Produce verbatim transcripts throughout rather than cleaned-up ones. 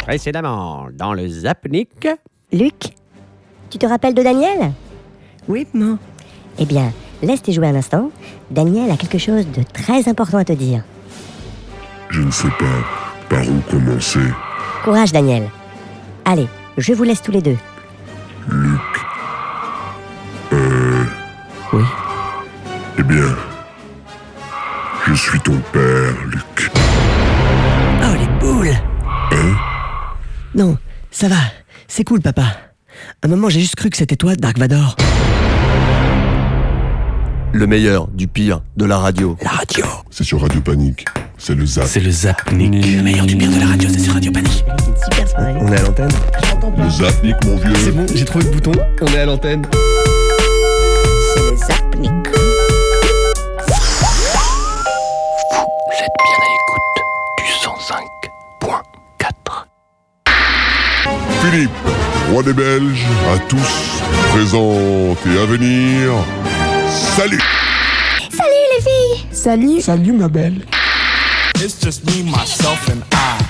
Précédemment, dans le Zapnik. Luc, tu te rappelles de Daniel ? Oui, maman. Eh bien, laisse tes jouets un instant. Daniel a quelque chose de très important à te dire. Je ne sais pas par où commencer. Courage, Daniel. Allez, je vous laisse tous les deux. Luc. Euh... Oui. Eh bien, je suis ton père, Luc. Oh, les boules. Hein ? Non, ça va. C'est cool, papa. À un moment, j'ai juste cru que c'était toi, Dark Vador. Le meilleur, du pire, de la radio. La radio. C'est sur Radio Panique. C'est le Zap. C'est le Zapnik. Le meilleur du pire de la radio, c'est sur Radio Panique. C'est une super soirée. On est à l'antenne ? Le Zapnik, mon vieux. C'est bon, j'ai trouvé le bouton. On est à l'antenne. C'est le Zapnik. Vous êtes bien à l'écoute du cent cinq point quatre. Philippe, roi des Belges, à tous, présents et à venir. Salut! Salut les filles! Salut. Salut ma belle. It's just me, myself and I.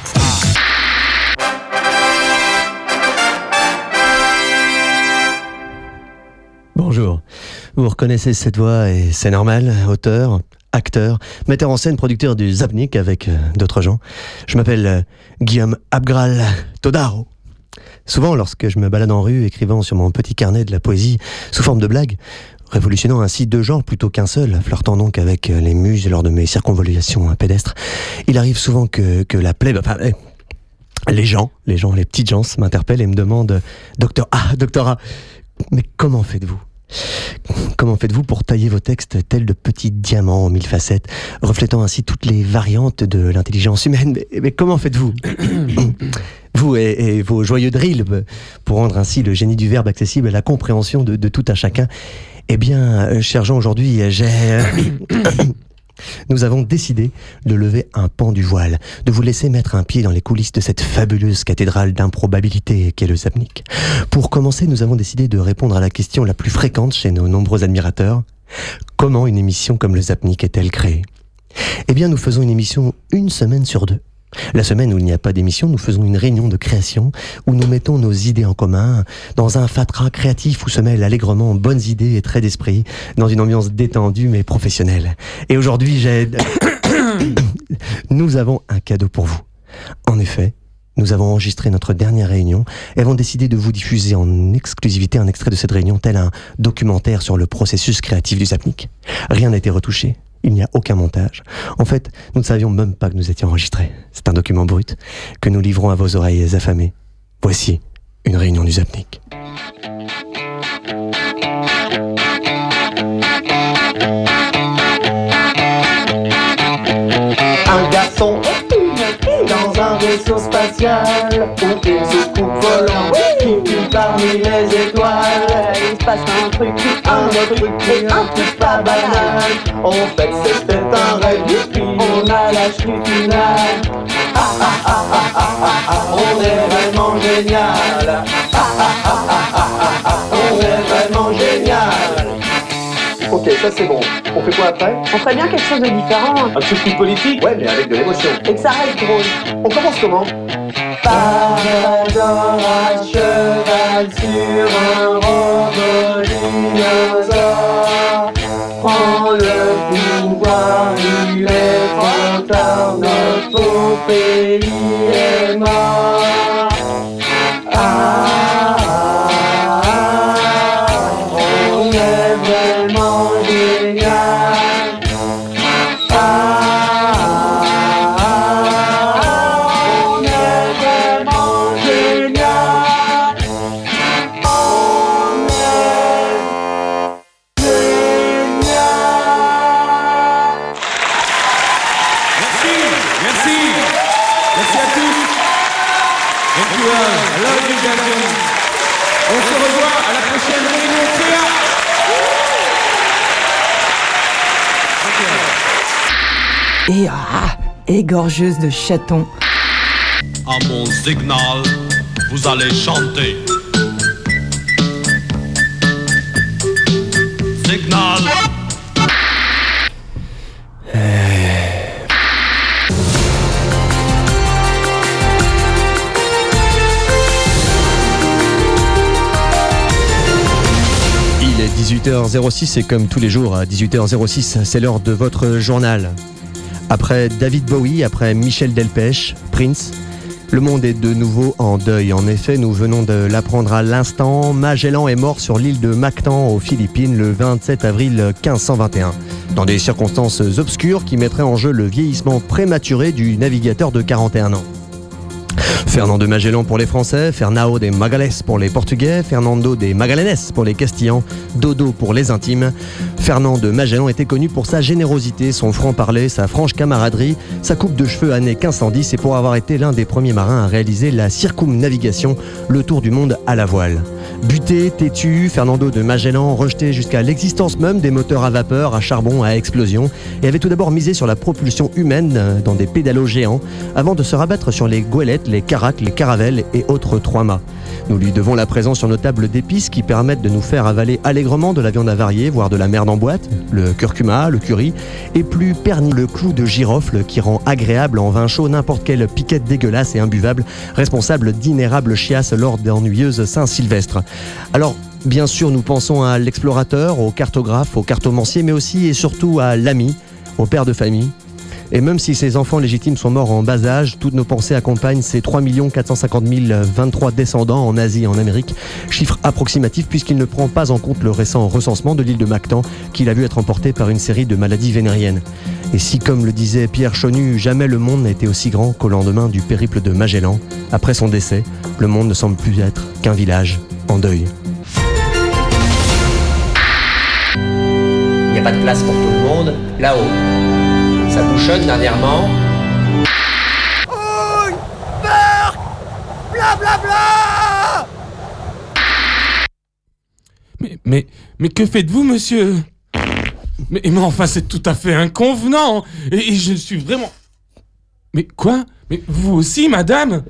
Bonjour. Vous reconnaissez cette voix et c'est normal, auteur, acteur, metteur en scène, producteur du Zapnik avec euh, d'autres gens. Je m'appelle euh, Guillaume Abgral Todaro. Souvent, lorsque je me balade en rue écrivant sur mon petit carnet de la poésie sous forme de blague, révolutionnant ainsi deux genres plutôt qu'un seul, flirtant donc avec les muses lors de mes circonvallations pédestres, il arrive souvent que, que la plèbe, enfin, eh, les gens, les gens, les petites gens m'interpellent et me demandent « Docteur A, Docteur A, mais comment faites-vous ? Comment faites-vous pour tailler vos textes tels de petits diamants aux mille facettes, reflétant ainsi toutes les variantes de l'intelligence humaine ? Mais, mais comment faites-vous ? Vous et, et vos joyeux drills, pour rendre ainsi le génie du verbe accessible à la compréhension de, de tout un chacun. Eh bien, cher Jean, aujourd'hui, j'ai... Nous avons décidé de lever un pan du voile, de vous laisser mettre un pied dans les coulisses de cette fabuleuse cathédrale d'improbabilité qu'est le Zapnik. Pour commencer, nous avons décidé de répondre à la question la plus fréquente chez nos nombreux admirateurs. Comment une émission comme le Zapnik est-elle créée ? Eh bien, nous faisons une émission une semaine sur deux. La semaine où il n'y a pas d'émission, nous faisons une réunion de création où nous mettons nos idées en commun dans un fatras créatif où se mêlent allègrement bonnes idées et traits d'esprit dans une ambiance détendue mais professionnelle. Et aujourd'hui, j'ai... nous avons un cadeau pour vous. En effet, nous avons enregistré notre dernière réunion et avons décidé de vous diffuser en exclusivité un extrait de cette réunion tel un documentaire sur le processus créatif du Zapnik. Rien n'a été retouché. Il n'y a aucun montage. En fait, nous ne savions même pas que nous étions enregistrés. C'est un document brut que nous livrons à vos oreilles affamées. Voici une réunion du Zapnik. Un garçon dans un vaisseau spatial où il se coupe volant qui file parmi les étoiles. Il se passe un truc, un autre truc et un truc pas banal. En fait c'était un rêve et puis on a la chute finale. Ah ah ah ah ah ah ah, on est vraiment génial. Ah ah ah ah ah ah ah, on est vraiment génial. Ok, ça c'est bon. On fait quoi après ? On ferait bien quelque chose de différent. Un truc plus politique ? Ouais, mais avec de l'émotion. Et que ça reste drôle. On commence comment ? Parador à cheval sur un robot dinosaure. Prends le pouvoir, il est trop tard, notre beau pays est mort. Ah, ah, ah, on est vraiment génial. Ah, ah, ah, on est vraiment génial. On est génial. Merci, merci, merci à tous. Thank you all. I love you, guys. On se revoit à la prochaine réunion T A. Et ah, égorgeuse de chatons. À mon signal, vous allez chanter. Signal. dix-huit heures six et comme tous les jours à dix-huit heures six, c'est l'heure de votre journal. Après David Bowie, après Michel Delpech, Prince, le monde est de nouveau en deuil. En effet, nous venons de l'apprendre à l'instant, Magellan est mort sur l'île de Mactan aux Philippines le vingt-sept avril quinze cent vingt et un, dans des circonstances obscures qui mettraient en jeu le vieillissement prématuré du navigateur de quarante et un ans. Fernand de Magellan pour les Français, Fernão de Magalhães pour les Portugais, Fernando de Magalhães pour les Castillans, Dodo pour les intimes. Fernand de Magellan était connu pour sa générosité, son franc-parler, sa franche camaraderie, sa coupe de cheveux année quinze cent dix et pour avoir été l'un des premiers marins à réaliser la circumnavigation, le tour du monde à la voile. Buté, têtu, Fernando de Magellan rejetait jusqu'à l'existence même des moteurs à vapeur, à charbon, à explosion et avait tout d'abord misé sur la propulsion humaine dans des pédalos géants avant de se rabattre sur les goélettes, les caracs, les caravelles et autres trois-mâts. Nous lui devons la présence sur nos tables d'épices qui permettent de nous faire avaler allègrement de la viande avariée, voire de la merde en boîte, le curcuma, le curry, et plus pernis le clou de girofle qui rend agréable en vin chaud n'importe quelle piquette dégueulasse et imbuvable, responsable d'innérables chiasses lors d'ennuyeuses Saint-Sylvestre. Alors, bien sûr, nous pensons à l'explorateur, au cartographe, au cartomancier, mais aussi et surtout à l'ami, au père de famille. Et même si ses enfants légitimes sont morts en bas âge, toutes nos pensées accompagnent ces trois millions quatre cent cinquante mille vingt-trois descendants en Asie et en Amérique, chiffre approximatif puisqu'il ne prend pas en compte le récent recensement de l'île de Mactan qu'il a vu être emporté par une série de maladies vénériennes. Et si, comme le disait Pierre Chonu, jamais le monde n'a été aussi grand qu'au lendemain du périple de Magellan, après son décès, le monde ne semble plus être qu'un village en deuil. Il n'y a pas de place pour tout le monde, là-haut. Ça bouchonne dernièrement. Ouille, Berk, blablabla. Mais, mais, mais que faites-vous, monsieur? mais, mais enfin, c'est tout à fait inconvenant. Et, et je suis vraiment... Mais quoi? Mais vous aussi, madame?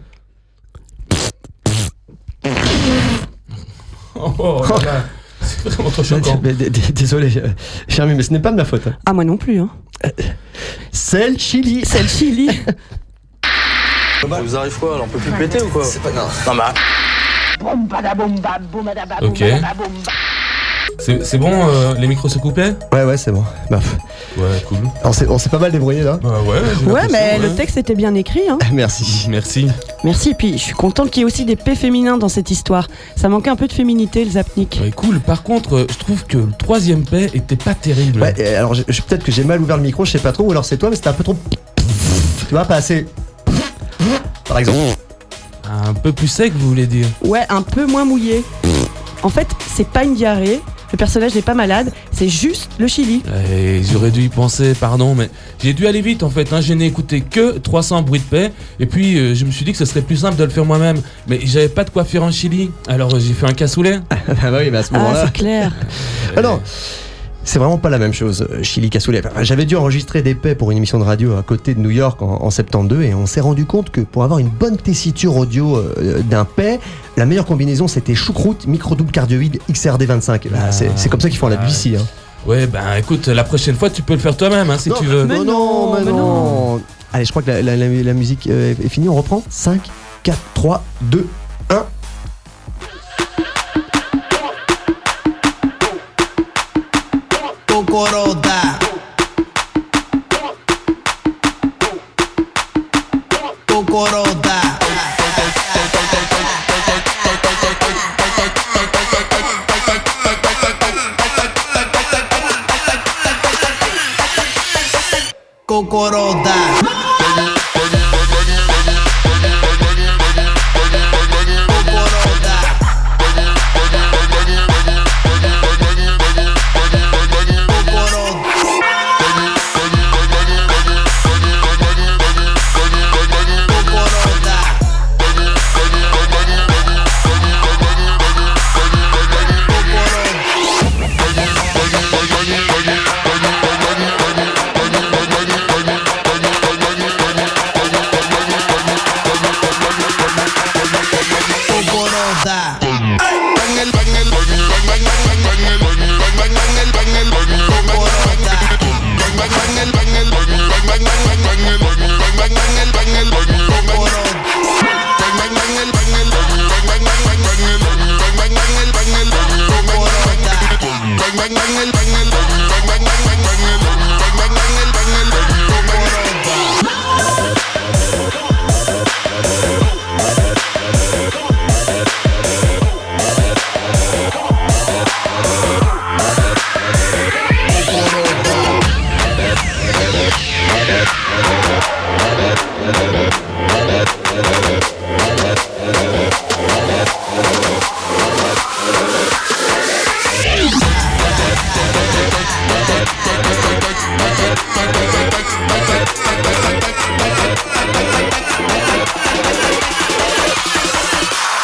Oh, oh là là. C'est vraiment trop choquant. Désolé, cher ami, mais ce n'est pas de ma faute. Ah, moi non plus, hein. C'est le Chili. C'est le Chili. Ça vous arrive quoi? Alors on peut plus péter ou quoi? C'est pas grave. Non mais... Ok. C'est, c'est bon, euh, les micros se coupaient? Ouais, ouais, c'est bon. Bah, ouais, cool. On s'est, on s'est pas mal débrouillé là. Bah ouais, ouais, mais ouais. le texte était bien écrit, hein. Merci. Merci. Merci, et puis je suis contente qu'il y ait aussi des P féminins dans cette histoire. Ça manquait un peu de féminité, le Zapnik. Ouais, cool. Par contre, euh, je trouve que le troisième P était pas terrible. Ouais, alors je, je, peut-être que j'ai mal ouvert le micro, je sais pas trop, ou alors c'est toi, mais c'était un peu trop. Tu vois, pas assez. Par exemple. Un peu plus sec, vous voulez dire? Ouais, un peu moins mouillé. En fait, c'est pas une diarrhée. Le personnage n'est pas malade, c'est juste le Chili. Eh, j'aurais dû y penser, pardon, mais j'ai dû aller vite en fait, hein. Je n'ai écouté que trois cents bruits de paix, et puis euh, je me suis dit que ce serait plus simple de le faire moi-même. Mais j'avais pas de quoi faire en Chili, alors euh, j'ai fait un cassoulet. Ah bah oui, mais à ce moment-là... Ah, c'est clair. Ah non, c'est vraiment pas la même chose, Chili cassoulet. Enfin, j'avais dû enregistrer des paix pour une émission de radio à côté de New York en, en soixante-douze, et on s'est rendu compte que pour avoir une bonne tessiture audio euh, d'un paix, la meilleure combinaison c'était choucroute, micro-double cardioïde X R D vingt-cinq. Bah, ah, c'est, c'est comme ça qu'ils font à la B B C. Hein. Ouais, ben écoute, la prochaine fois tu peux le faire toi-même hein, si non, tu veux. Mais non, mais non, mais non. Allez, je crois que la, la, la, la musique euh, est finie, on reprend. cinq, quatre, trois, deux, un. Cocoroda. Cocoroda. Cocoroda.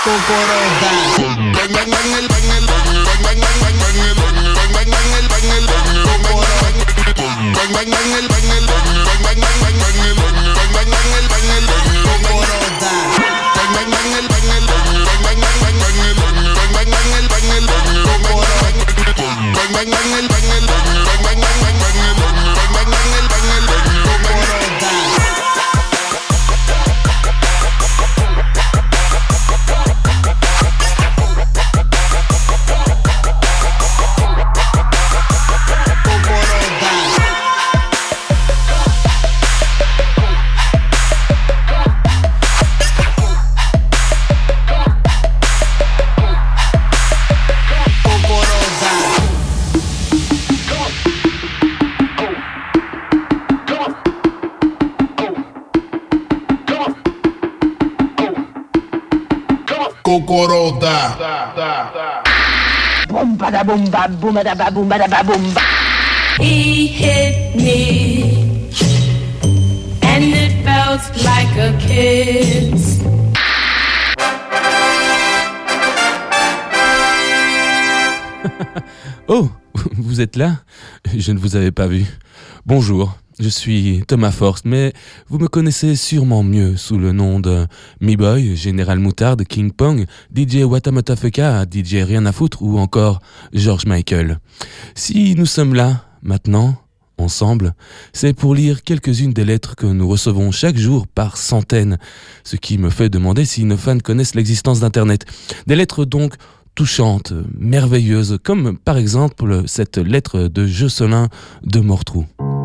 Kokoroda. Boom bada boom ba boom bada ba boom bada ba boom ba. He hit me, and it felt like a kiss. Oh, vous êtes là? Je ne vous avais pas vu. Bonjour. Je suis Thomas Forst, mais vous me connaissez sûrement mieux sous le nom de Me-Boy, Général Moutarde, King Pong, D J Watamotafeka, D J Rien à foutre ou encore George Michael. Si nous sommes là, maintenant, ensemble, c'est pour lire quelques-unes des lettres que nous recevons chaque jour par centaines, ce qui me fait demander si nos fans connaissent l'existence d'Internet. Des lettres donc touchantes, merveilleuses, comme par exemple cette lettre de Jocelyn de Mortrou.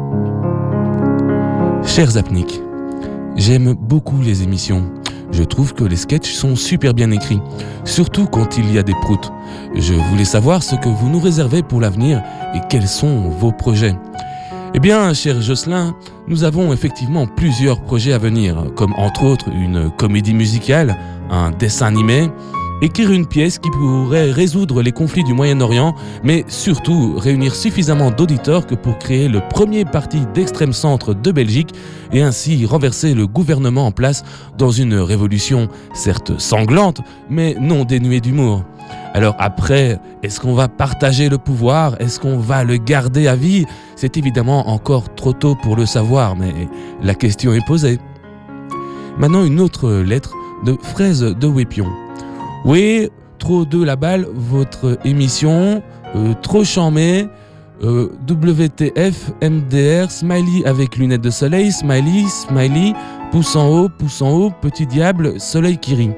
Chers Zapniks, j'aime beaucoup les émissions. Je trouve que les sketchs sont super bien écrits, surtout quand il y a des proutes. Je voulais savoir ce que vous nous réservez pour l'avenir et quels sont vos projets. Eh bien, cher Jocelyn, nous avons effectivement plusieurs projets à venir, comme entre autres une comédie musicale, un dessin animé, écrire une pièce qui pourrait résoudre les conflits du Moyen-Orient, mais surtout réunir suffisamment d'auditeurs que pour créer le premier parti d'extrême centre de Belgique et ainsi renverser le gouvernement en place dans une révolution certes sanglante, mais non dénuée d'humour. Alors après, est-ce qu'on va partager le pouvoir? Est-ce qu'on va le garder à vie? C'est évidemment encore trop tôt pour le savoir, mais la question est posée. Maintenant, une autre lettre de Fraise de Wépion. Oui, trop de la balle, votre émission, euh, trop chambé, euh, W T F, M D R, smiley avec lunettes de soleil, smiley, smiley, pouce en haut, pouce en haut, petit diable, soleil qui rit.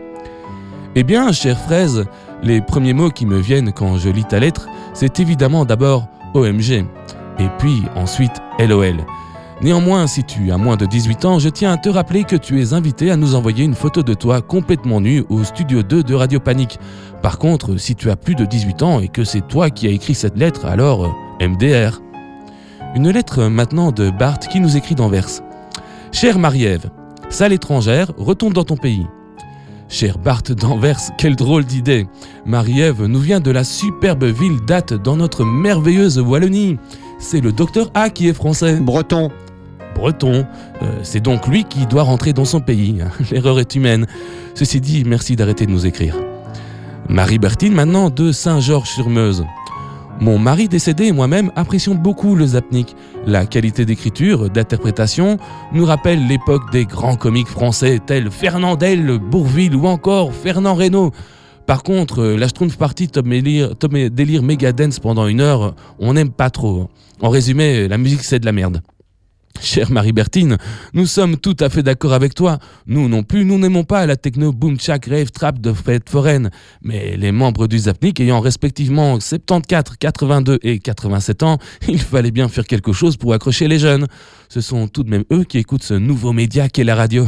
Eh bien, chère Fraise, les premiers mots qui me viennent quand je lis ta lettre, c'est évidemment d'abord O M G, et puis ensuite L O L. Néanmoins, si tu as moins de dix-huit ans, je tiens à te rappeler que tu es invité à nous envoyer une photo de toi complètement nu au studio deux de Radio Panique. Par contre, si tu as plus de dix-huit ans et que c'est toi qui as écrit cette lettre, alors euh, M D R. Une lettre maintenant de Bart qui nous écrit d'Anvers. Chère Marie-Ève, sale étrangère, retourne dans ton pays. Cher Bart d'Anvers, quelle drôle d'idée. Marie-Ève nous vient de la superbe ville date dans notre merveilleuse Wallonie. C'est le docteur A qui est français. Breton. Breton. Euh, c'est donc lui qui doit rentrer dans son pays. L'erreur est humaine. Ceci dit, merci d'arrêter de nous écrire. Marie-Bertine, maintenant de Saint-Georges-sur-Meuse. Mon mari décédé et moi-même apprécions beaucoup le Zapnik. La qualité d'écriture, d'interprétation, nous rappelle l'époque des grands comiques français tels Fernandel, Bourvil ou encore Fernand Reynaud. Par contre, la Schtroumpf Party Top Délire, Top Délire Megadance pendant une heure, on n'aime pas trop. En résumé, la musique c'est de la merde. Chère Marie-Bertine, nous sommes tout à fait d'accord avec toi. Nous non plus, nous n'aimons pas la techno boom chak rave trap de fête foraine. Mais les membres du Zapnik ayant respectivement soixante-quatorze, quatre-vingt-deux et quatre-vingt-sept ans, il fallait bien faire quelque chose pour accrocher les jeunes. Ce sont tout de même eux qui écoutent ce nouveau média qu'est la radio.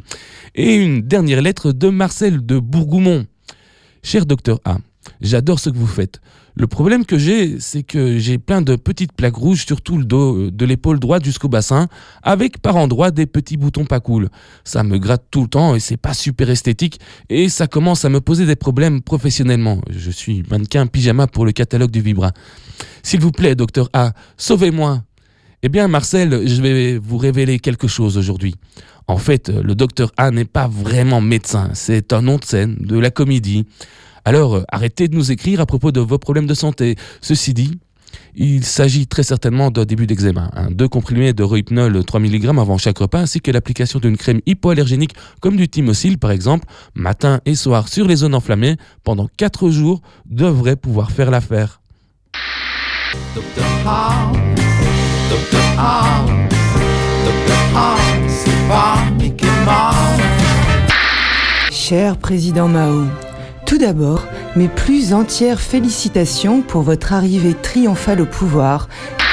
Et une dernière lettre de Marcel de Bourgoumont. Cher docteur A, j'adore ce que vous faites. Le problème que j'ai, c'est que j'ai plein de petites plaques rouges sur tout le dos, de l'épaule droite jusqu'au bassin, avec par endroits des petits boutons pas cool. Ça me gratte tout le temps et c'est pas super esthétique, et ça commence à me poser des problèmes professionnellement. Je suis mannequin pyjama pour le catalogue du Vibra. S'il vous plaît, docteur A, sauvez-moi. Eh bien, Marcel, je vais vous révéler quelque chose aujourd'hui. En fait, le docteur A n'est pas vraiment médecin, c'est un nom de scène, de la comédie. Alors, euh, arrêtez de nous écrire à propos de vos problèmes de santé. Ceci dit, il s'agit très certainement d'un début d'eczéma. Hein. Deux comprimés de Rohypnol trois milligrammes avant chaque repas, ainsi que l'application d'une crème hypoallergénique comme du Thymosil, par exemple, matin et soir sur les zones enflammées, pendant quatre jours, devrait pouvoir faire l'affaire. Docteur House, Docteur House, Docteur House, c'est pas Mickey Mouse. Cher président Mao, tout d'abord, mes plus entières félicitations pour votre arrivée triomphale au pouvoir.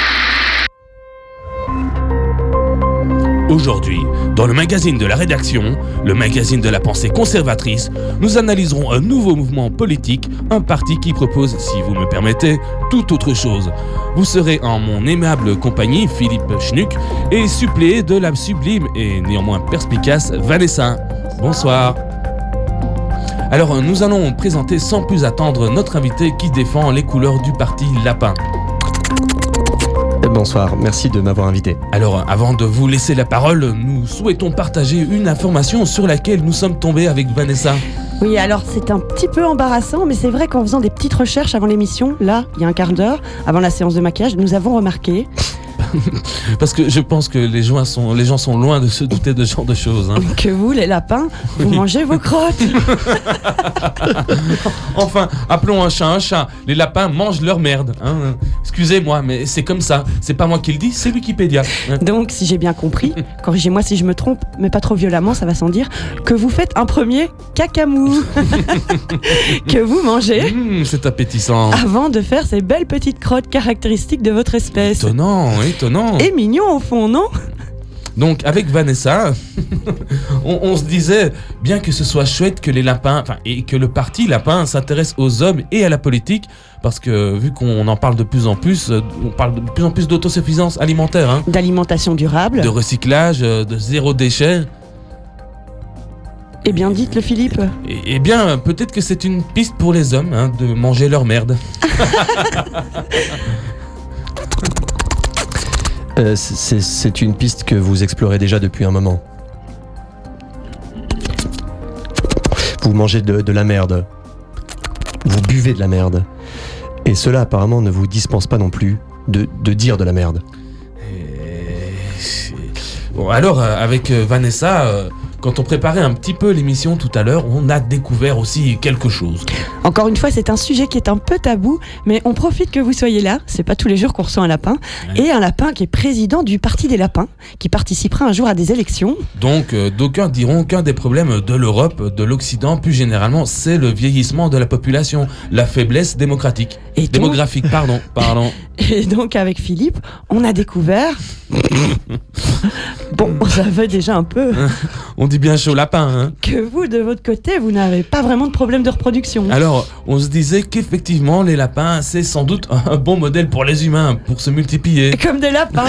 Aujourd'hui, dans le magazine de la rédaction, le magazine de la pensée conservatrice, nous analyserons un nouveau mouvement politique, un parti qui propose, si vous me permettez, tout autre chose. Vous serez en mon aimable compagnie, Philippe Schnuck, et suppléé de la sublime et néanmoins perspicace Vanessa. Bonsoir. Alors, nous allons présenter sans plus attendre notre invité qui défend les couleurs du parti Lapin. Bonsoir, merci de m'avoir invité. Alors, avant de vous laisser la parole, nous souhaitons partager une information sur laquelle nous sommes tombés avec Vanessa. Oui, alors c'est un petit peu embarrassant, mais c'est vrai qu'en faisant des petites recherches avant l'émission, là, il y a un quart d'heure, avant la séance de maquillage, nous avons remarqué... Parce que je pense que les gens sont, les gens sont loin de se douter de ce genre de choses. Hein. Que vous, les lapins, vous oui. mangez vos crottes. Enfin, appelons un chat un chat. Les lapins mangent leur merde. Hein. Excusez-moi, mais c'est comme ça. C'est pas moi qui le dis, c'est Wikipédia. Hein. Donc, si j'ai bien compris, corrigez-moi si je me trompe, mais pas trop violemment, ça va sans dire, que vous faites un premier cacamou. Que vous mangez. Mmh, c'est appétissant. Avant de faire ces belles petites crottes caractéristiques de votre espèce. Étonnant, oui. Étonnant. Et mignon au fond, non? Donc avec Vanessa, on, on se disait bien que ce soit chouette que les lapins, enfin et que le parti Lapin s'intéresse aux hommes et à la politique, parce que vu qu'on en parle de plus en plus, on parle de plus en plus d'autosuffisance alimentaire, hein, d'alimentation durable, de recyclage, de zéro déchet. Eh bien, dites-le, Philippe. Eh bien, peut-être que c'est une piste pour les hommes, hein, de manger leur merde. Euh, c'est, c'est une piste que vous explorez déjà depuis un moment. Vous mangez de, de la merde. Vous buvez de la merde. Et cela apparemment ne vous dispense pas non plus de, de dire de la merde. Et... Bon, alors, avec Vanessa... Euh... Quand on préparait un petit peu l'émission tout à l'heure, on a découvert aussi quelque chose. Encore une fois, c'est un sujet qui est un peu tabou, mais on profite que vous soyez là. C'est pas tous les jours qu'on reçoit un lapin. Ouais. Et un lapin qui est président du Parti des Lapins, qui participera un jour à des élections. Donc, euh, d'aucuns diront qu'un des problèmes de l'Europe, de l'Occident, plus généralement, c'est le vieillissement de la population, la faiblesse démocratique. Et donc... Démographique, pardon, pardon. Et donc, avec Philippe, on a découvert... Bon, ça veut déjà un peu... On dit bien chaud lapin, hein. Que vous, de votre côté, vous n'avez pas vraiment de problème de reproduction. Alors, on se disait qu'effectivement, les lapins, c'est sans doute un bon modèle pour les humains, pour se multiplier. Comme des lapins.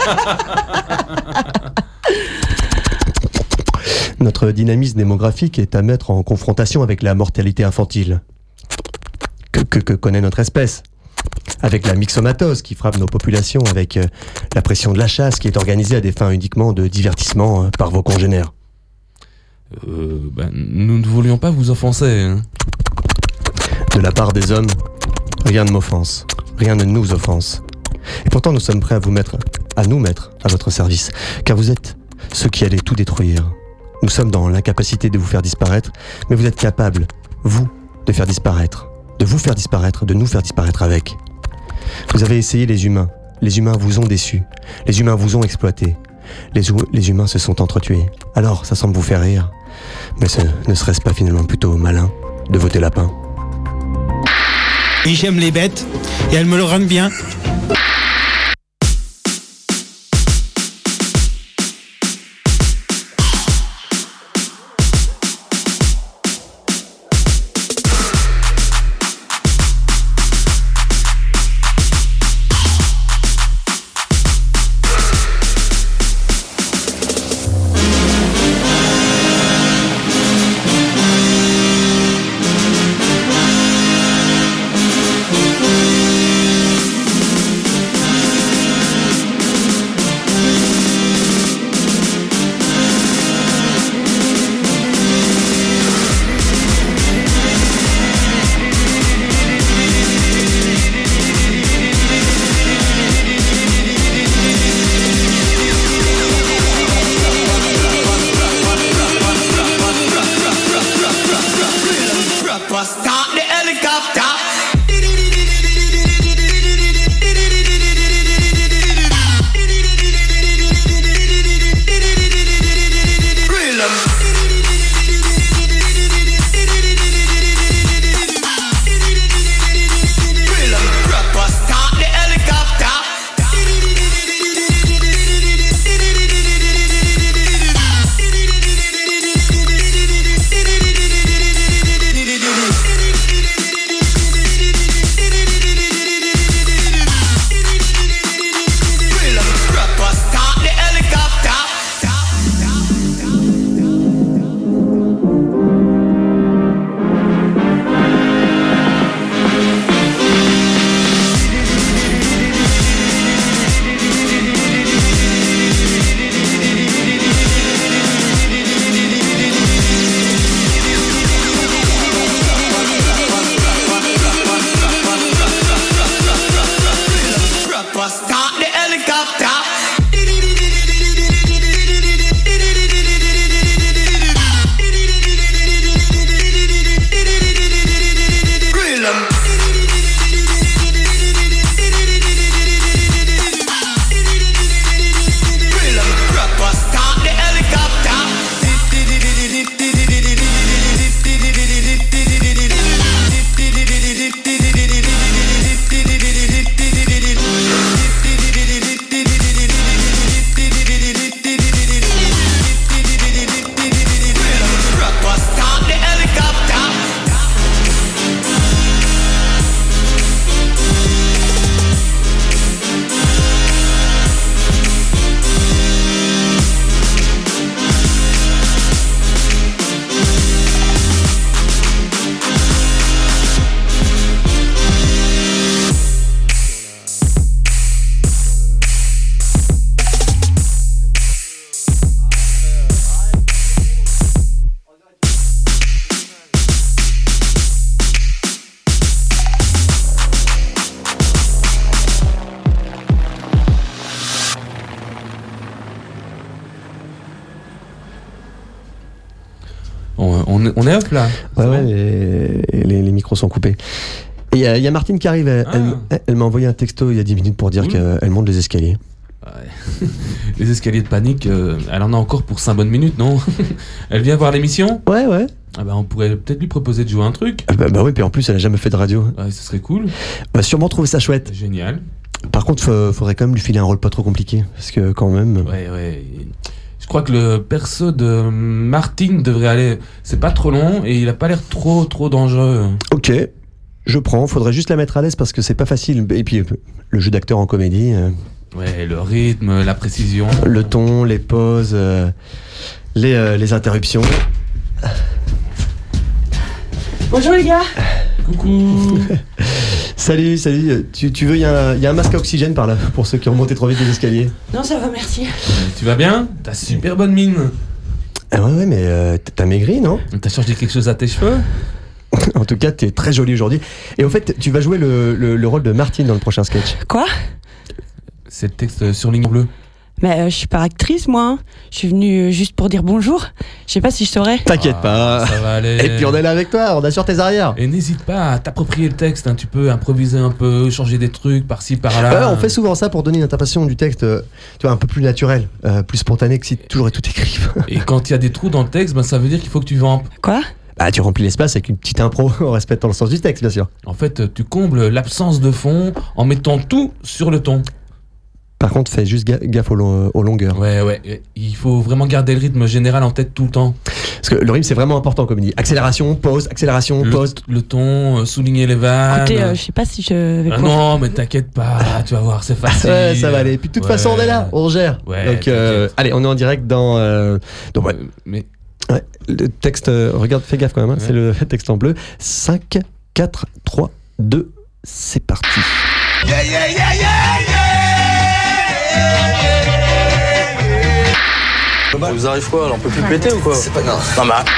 Notre dynamisme démographique est à mettre en confrontation avec la mortalité infantile que, que, que connaît notre espèce. Avec la myxomatose qui frappe nos populations, avec euh, la pression de la chasse qui est organisée à des fins uniquement de divertissement euh, par vos congénères. Euh, ben, nous ne voulions pas vous offenser. Hein. De la part des hommes, rien ne m'offense, rien ne nous offense. Et pourtant nous sommes prêts à vous mettre, à nous mettre à votre service, car vous êtes ceux qui allez tout détruire. Nous sommes dans l'incapacité de vous faire disparaître, mais vous êtes capables, vous, de faire disparaître, de vous faire disparaître, de nous faire disparaître avec. Vous avez essayé les humains, les humains vous ont déçus, les humains vous ont exploité, les, les humains se sont entretués. Alors, ça semble vous faire rire, mais ce ne serait-ce pas finalement plutôt malin de voter lapin? Et j'aime les bêtes, et elles me le rendent bien. proper start the helicopter. On est up là. Ouais, ouais, les, les, les micros sont coupés. Et il y, y a Martine qui arrive. Elle, ah. elle, elle m'a envoyé un texto il y a dix minutes pour dire mmh. qu'elle monte les escaliers. Ouais. Les escaliers de panique, euh, elle en a encore pour cinq bonnes minutes, non? Elle vient voir l'émission? Ouais, ouais. Ah bah on pourrait peut-être lui proposer de jouer un truc. Ah bah, bah oui, puis en plus elle a jamais fait de radio. Ouais, ce serait cool. On va sûrement trouver ça chouette. Génial. Par contre, f- faudrait quand même lui filer un rôle pas trop compliqué. Parce que quand même... Ouais, ouais. Je crois que le perso de Martine devrait aller... C'est pas trop long et il a pas l'air trop, trop dangereux. Ok, je prends. Faudrait juste la mettre à l'aise parce que c'est pas facile. Et puis, le jeu d'acteur en comédie... Euh... Ouais, le rythme, la précision... Le ton, les pauses, euh, les, euh, les interruptions... Bonjour les gars. Coucou. Salut, salut. Tu, tu veux, il y, y a un masque à oxygène par là, pour ceux qui ont monté trop vite les escaliers. Non, ça va, merci. Tu vas bien? T'as super bonne mine. Ah ouais, ouais, mais euh, t'as maigri, non? T'as changé quelque chose à tes cheveux? En tout cas, t'es très jolie aujourd'hui. Et au fait, tu vas jouer le, le, le rôle de Martine dans le prochain sketch. Quoi? C'est le texte sur ligne bleue. Mais euh, je suis pas actrice, moi. Hein. Je suis venue juste pour dire bonjour. Je sais pas si je saurais. T'inquiète ah, pas. Ça va aller. Et puis on est là avec toi, on assure tes arrières. Et n'hésite pas à t'approprier le texte. Hein. Tu peux improviser un peu, changer des trucs par-ci, par-là. Euh, on fait souvent ça pour donner une interprétation du texte, euh, tu vois, un peu plus naturelle, euh, plus spontanée que si toujours et tout écrit. Et quand il y a des trous dans le texte, ben, ça veut dire qu'il faut que tu vampes. Quoi? Bah, tu remplis l'espace avec une petite impro en respectant le sens du texte, bien sûr. En fait, tu combles l'absence de fond en mettant tout sur le ton. Par contre, fais juste gaffe aux, long- aux longueurs. Ouais, ouais. Il faut vraiment garder le rythme général en tête tout le temps. Parce que le rythme, c'est vraiment important, comme il dit. Accélération, pause, accélération, le, pause. Le ton, euh, souligner les vannes. Écoutez, euh, je sais pas si je vais ah pouvoir... Non, mais t'inquiète pas, tu vas voir, c'est facile. Ouais, ça va aller. Puis de toute ouais. façon, on est là, on gère. Ouais, donc, euh, allez, on est en direct dans... Euh, donc, ouais. Euh, mais... ouais. Le texte, euh, regarde, fais gaffe quand même, hein, ouais. C'est le texte en bleu. cinq, quatre, trois, deux, c'est parti. Yeah, yeah, yeah, yeah, yeah. Bah, vous arrive quoi? Alors on peut plus péter ou quoi? C'est pas grave. Non, bah.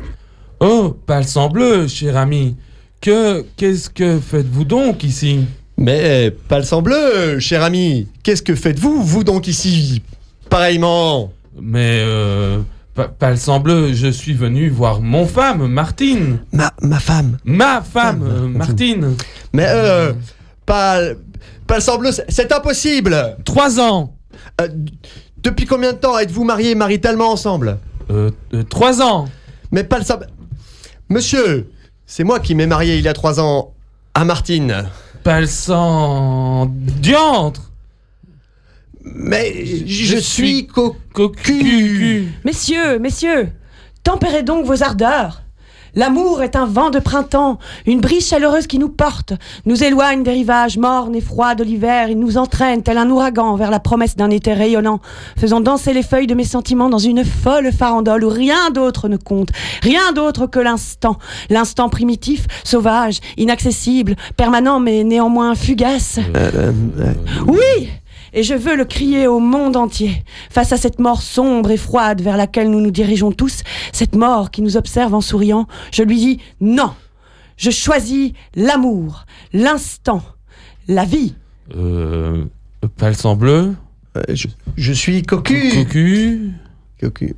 Oh, pas le sang bleu, cher ami. Que, qu'est-ce que faites-vous donc ici? Mais pas le sang bleu, cher ami. Qu'est-ce que faites-vous, vous donc ici, pareillement? Mais euh, pas, pas le sang bleu, je suis venu voir mon femme, Martine. Ma, ma femme. Ma femme, euh, Martine. Mais euh, pas, pas le sang bleu, c'est, c'est impossible. Trois ans. Euh, depuis combien de temps êtes-vous mariés maritalement ensemble? euh, euh, Trois ans. Mais pas le sang... Monsieur, c'est moi qui m'ai marié il y a trois ans à Martine. Pas le sang diantre. Mais je, je suis, suis co- cocu. Messieurs, messieurs, tempérez donc vos ardeurs. L'amour est un vent de printemps, une brise chaleureuse qui nous porte, nous éloigne des rivages mornes et froids de l'hiver. Il nous entraîne tel un ouragan vers la promesse d'un été rayonnant, faisant danser les feuilles de mes sentiments dans une folle farandole où rien d'autre ne compte, rien d'autre que l'instant. L'instant primitif, sauvage, inaccessible, permanent mais néanmoins fugace. Euh, euh, euh, Oui! Et je veux le crier au monde entier, face à cette mort sombre et froide vers laquelle nous nous dirigeons tous, cette mort qui nous observe en souriant, je lui dis non. Je choisis l'amour, l'instant, la vie. Euh, pas le sang bleu. euh, je, je suis cocu. Cocu. Cocu.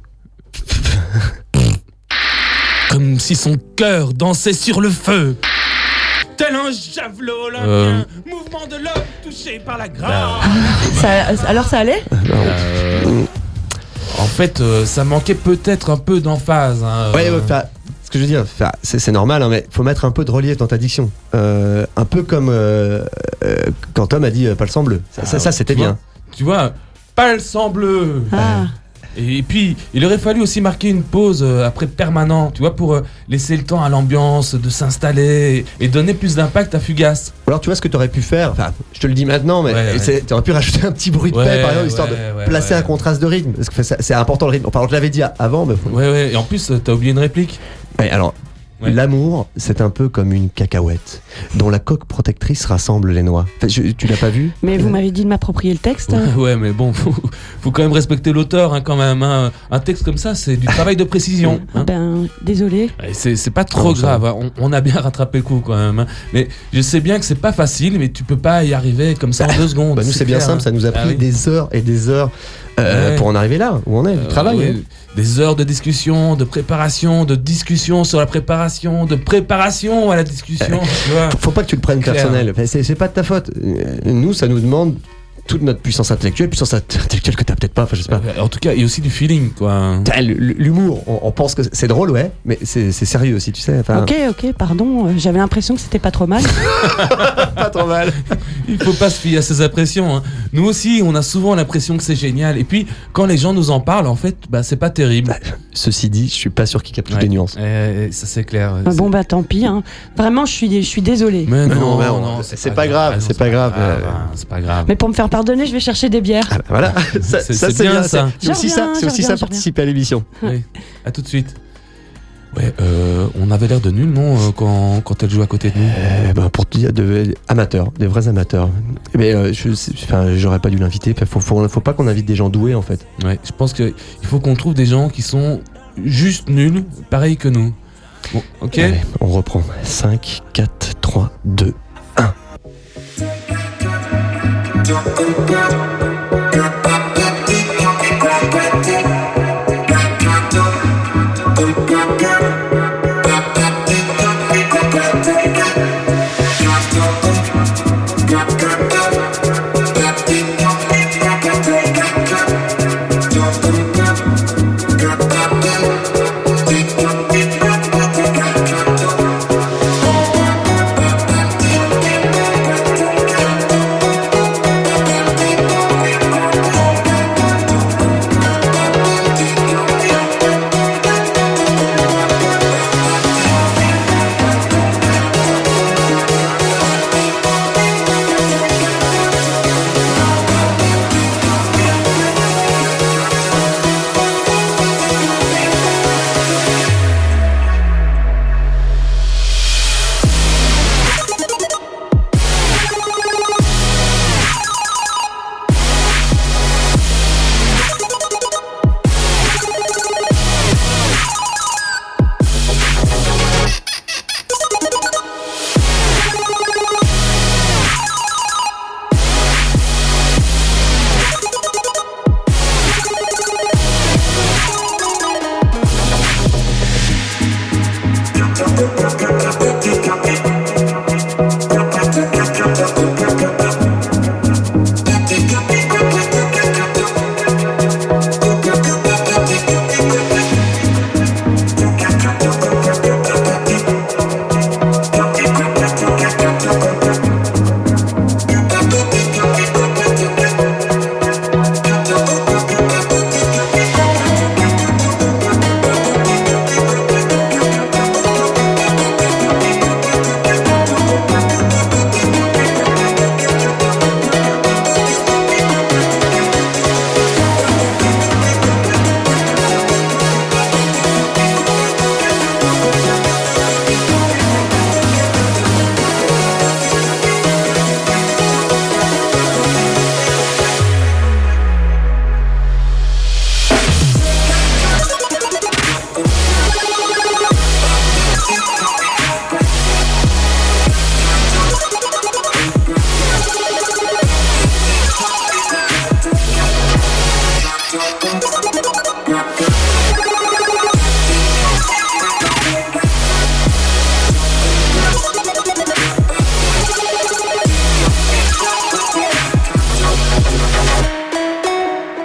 Comme si son cœur dansait sur le feu. Tel un javelot olympien, euh... mouvement de l'homme touché par la grâce. Ça, alors ça allait euh... En fait, euh, ça manquait peut-être un peu d'emphase. Hein, Ouais, euh... ouais, ce que je veux dire, c'est, c'est normal, hein, mais faut mettre un peu de relief dans ta diction. Euh, un peu comme euh, euh, quand Tom a dit euh, pas le sang bleu. Ça, ah, ça, ça c'était tu bien. Vois, tu vois, pas le sang bleu. Ah. Et puis, il aurait fallu aussi marquer une pause euh, après permanent, tu vois, pour euh, laisser le temps à l'ambiance de s'installer et, et donner plus d'impact à Fugace. Ou alors, tu vois ce que t'aurais pu faire, enfin, je te le dis maintenant, mais ouais, ouais. t'aurais pu rajouter un petit bruit de ouais, paix, par exemple, histoire ouais, de ouais, placer ouais. un contraste de rythme. Parce que c'est important le rythme. Enfin, je l'avais dit avant, mais. Ouais, ouais, et en plus, t'as oublié une réplique. Ouais, alors. Ouais. L'amour, c'est un peu comme une cacahuète dont la coque protectrice rassemble les noix. Enfin, je, tu l'as pas vu? Mais vous m'avez dit de m'approprier le texte. Ouais, ouais, mais bon, faut, faut quand même respecter l'auteur, hein, quand même. Hein. Un texte comme ça, c'est du travail de précision. Hein. Ben, désolé. C'est, c'est pas trop non, grave. Hein. On, on a bien rattrapé le coup quand même. Hein. Mais je sais bien que c'est pas facile, mais tu peux pas y arriver comme ça en deux secondes. Bah, nous, c'est, c'est bien clair, simple. Hein. Ça nous a pris ah, oui. des heures et des heures euh, ouais. pour en arriver là où on est, du euh, travail. Ouais. Hein. Des heures de discussion, de préparation, de discussion sur la préparation, de préparation à la discussion. Euh, tu vois. Faut pas que tu le prennes clair. Personnel. Enfin, c'est, c'est pas de ta faute. Nous, ça nous demande toute notre puissance intellectuelle, puissance intellectuelle que t'as peut-être pas, enfin je sais pas. En tout cas, il y a aussi du feeling, quoi. L'humour, on, on pense que c'est drôle, ouais, mais c'est, c'est sérieux aussi, tu sais. Enfin... Ok, ok, pardon, euh, j'avais l'impression que c'était pas trop mal. Pas trop mal. Il faut pas se fier à ses impressions. Hein. Nous aussi, on a souvent l'impression que c'est génial. Et puis, quand les gens nous en parlent, en fait, bah, c'est pas terrible. Bah, ceci dit, je suis pas sûr qu'ils captent toutes ouais. les nuances. Euh, ça, c'est clair. Ah, bon, bah tant pis. Hein. Vraiment, je suis, je suis désolé. Mais non, non, non, non c'est, c'est pas grave, c'est pas grave. grave. Euh... C'est pas grave. Mais pour me faire pardonner, je vais chercher des bières. Ah bah voilà, ça, c'est, ça, c'est, c'est bien, bien ça. C'est aussi ça, c'est aussi ça participer à l'émission. Oui. À tout de suite. Ouais, euh, on avait l'air de nuls, non, euh, quand, quand elle joue à côté de nous. Euh, bah, pour te dire, de, amateurs, des vrais amateurs. Mais euh, je, enfin, j'aurais pas dû l'inviter. Faut, faut, faut pas qu'on invite des gens doués, en fait. Ouais, je pense qu'il faut qu'on trouve des gens qui sont juste nuls, pareil que nous. Bon, ok. Allez, on reprend. cinq, quatre, trois, deux, un.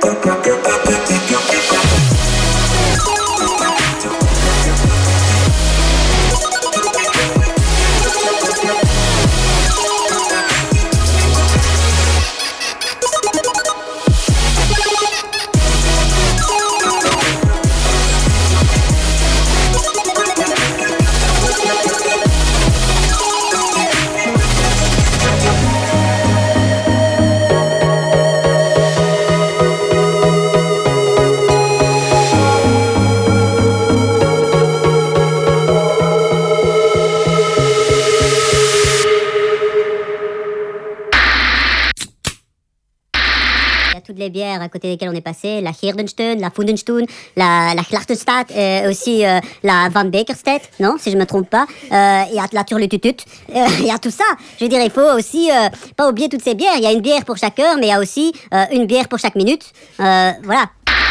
Toutes les bières à côté desquelles on est passé, la Heerdensteun, la Fundensteun, la, la Glachtenstadt, et aussi euh, la Van Bekerstedt, non, si je me trompe pas. Euh, Il y a la Turlututut, euh, il y a tout ça. Je veux dire, il faut aussi euh, pas oublier toutes ces bières. Il y a une bière pour chaque heure, mais il y a aussi euh, une bière pour chaque minute. Euh, voilà.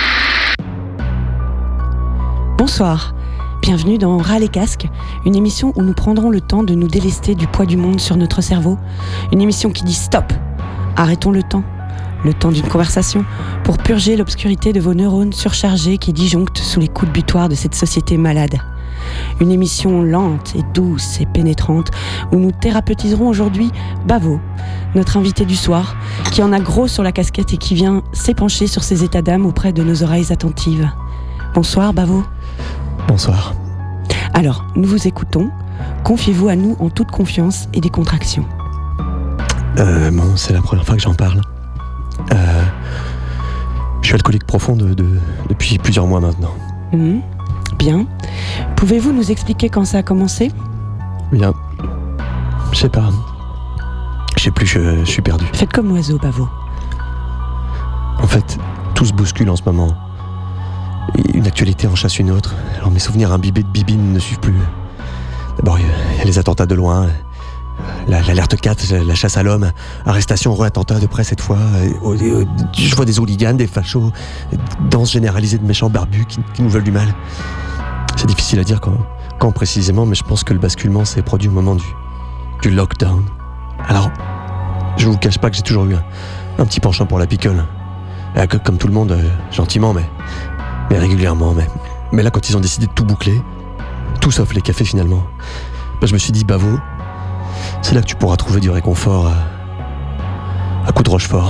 Bonsoir. Bienvenue dans Ras les casques, une émission où nous prendrons le temps de nous délester du poids du monde sur notre cerveau. Une émission qui dit stop. Arrêtons le temps. Le temps d'une conversation, pour purger l'obscurité de vos neurones surchargés qui disjonctent sous les coups de butoir de cette société malade. Une émission lente et douce et pénétrante, où nous thérapeutiserons aujourd'hui Bavo, notre invité du soir, qui en a gros sur la casquette et qui vient s'épancher sur ses états d'âme auprès de nos oreilles attentives. Bonsoir Bavo. Bonsoir. Alors, nous vous écoutons. Confiez-vous à nous en toute confiance et décontraction. Euh, bon, c'est la première fois que j'en parle. Euh, je suis alcoolique profond de, de, depuis plusieurs mois maintenant. Mmh, bien. Pouvez-vous nous expliquer quand ça a commencé ? Bien. Je sais pas. Je sais plus, je, je suis perdu. Faites comme l'oiseau, Bavo. En fait, tout se bouscule en ce moment. Et une actualité en chasse une autre. Alors mes souvenirs imbibés de bibine ne suivent plus. D'abord, il y a les attentats de loin. La, l'alerte quatre, la chasse à l'homme, arrestation, re-attentat de près cette fois. Je vois des hooligans, des fachos, danse généralisée de méchants barbus qui, qui nous veulent du mal. C'est difficile à dire quand, quand précisément, mais je pense que le basculement s'est produit au moment du, du lockdown. Alors, je vous cache pas que j'ai toujours eu un, un petit penchant pour la picole. Euh, comme tout le monde, euh, gentiment, mais, mais régulièrement. Mais, mais là, quand ils ont décidé de tout boucler, tout sauf les cafés finalement, ben, je me suis dit, Bavo, c'est là que tu pourras trouver du réconfort à, à coups de Rochefort.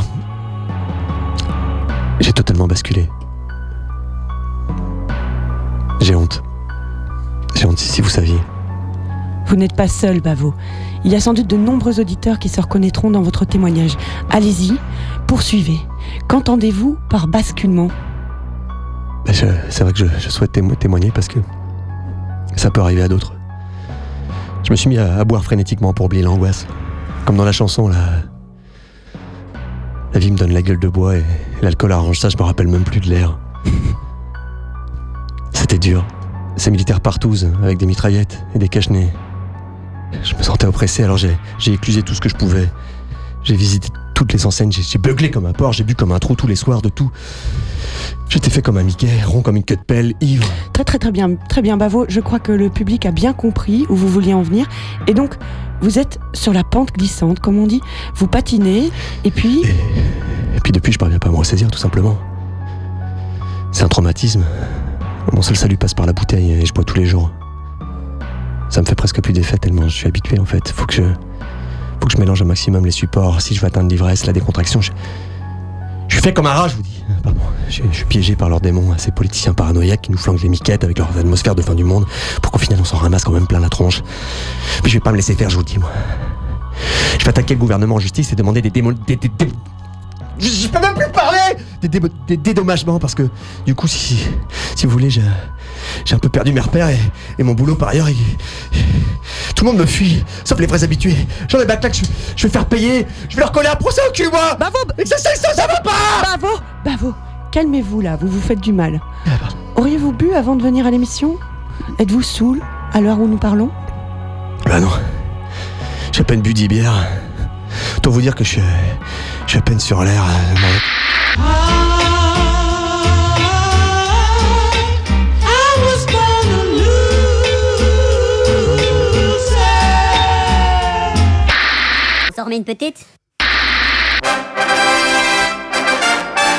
J'ai totalement basculé. J'ai honte. J'ai honte si vous saviez. Vous n'êtes pas seul, Bavo. Il y a sans doute de nombreux auditeurs qui se reconnaîtront dans votre témoignage. Allez-y, poursuivez. Qu'entendez-vous par basculement ? Ben je, c'est vrai que je, je souhaite témo- témoigner parce que ça peut arriver à d'autres. Je me suis mis à, à boire frénétiquement pour oublier l'angoisse. Comme dans la chanson, là. La vie me donne la gueule de bois et, et l'alcool arrange ça, je me rappelle même plus de l'air. C'était dur. Ces militaires partouzes, avec des mitraillettes et des cache-nez. Je me sentais oppressé, alors j'ai, j'ai éclusé tout ce que je pouvais. J'ai visité toutes les enseignes, j'ai, j'ai beuglé comme un porc, j'ai bu comme un trou tous les soirs de tout. J'étais fait comme un Mickey, rond comme une queue de pelle, ivre. Très très très bien, très bien Bavo. Je crois que le public a bien compris où vous vouliez en venir. Et donc, vous êtes sur la pente glissante, comme on dit. Vous patinez, et puis... Et, et puis depuis, je parviens pas à me ressaisir, tout simplement. C'est un traumatisme. Mon seul salut passe par la bouteille et je bois tous les jours. Ça me fait presque plus d'effet tellement je suis habitué en fait. Faut que je, faut que je mélange au maximum les supports. Si je veux atteindre l'ivresse, la décontraction, je, je suis fait comme un rat, je vous dis. Pardon. Je, je suis piégé par leurs démons, ces politiciens paranoïaques qui nous flanquent les miquettes avec leur atmosphère de fin du monde pour qu'au final on s'en ramasse quand même plein la tronche. Mais je vais pas me laisser faire, je vous le dis moi. Je vais attaquer le gouvernement en justice et demander des démons... Des, des, des, je, je peux même plus parler des, des, des dédommagements parce que du coup si, si, si vous voulez j'ai, j'ai un peu perdu mes repères et, et mon boulot par ailleurs il, tout le monde me fuit sauf les vrais habitués. J'en ai backlac, je, je vais faire payer, je vais leur coller un procès au cul moi. Bavo, et ça, ça, ça, ça va pas. Bavo, Bavo, calmez-vous là, vous vous faites du mal. Auriez-vous bu avant de venir à l'émission ? Êtes-vous saoul à l'heure où nous parlons ? Bah non, j'ai à peine bu dix bières. Autant vous dire que je suis, je suis à peine sur l'air. Euh, On s'en remet une petite ?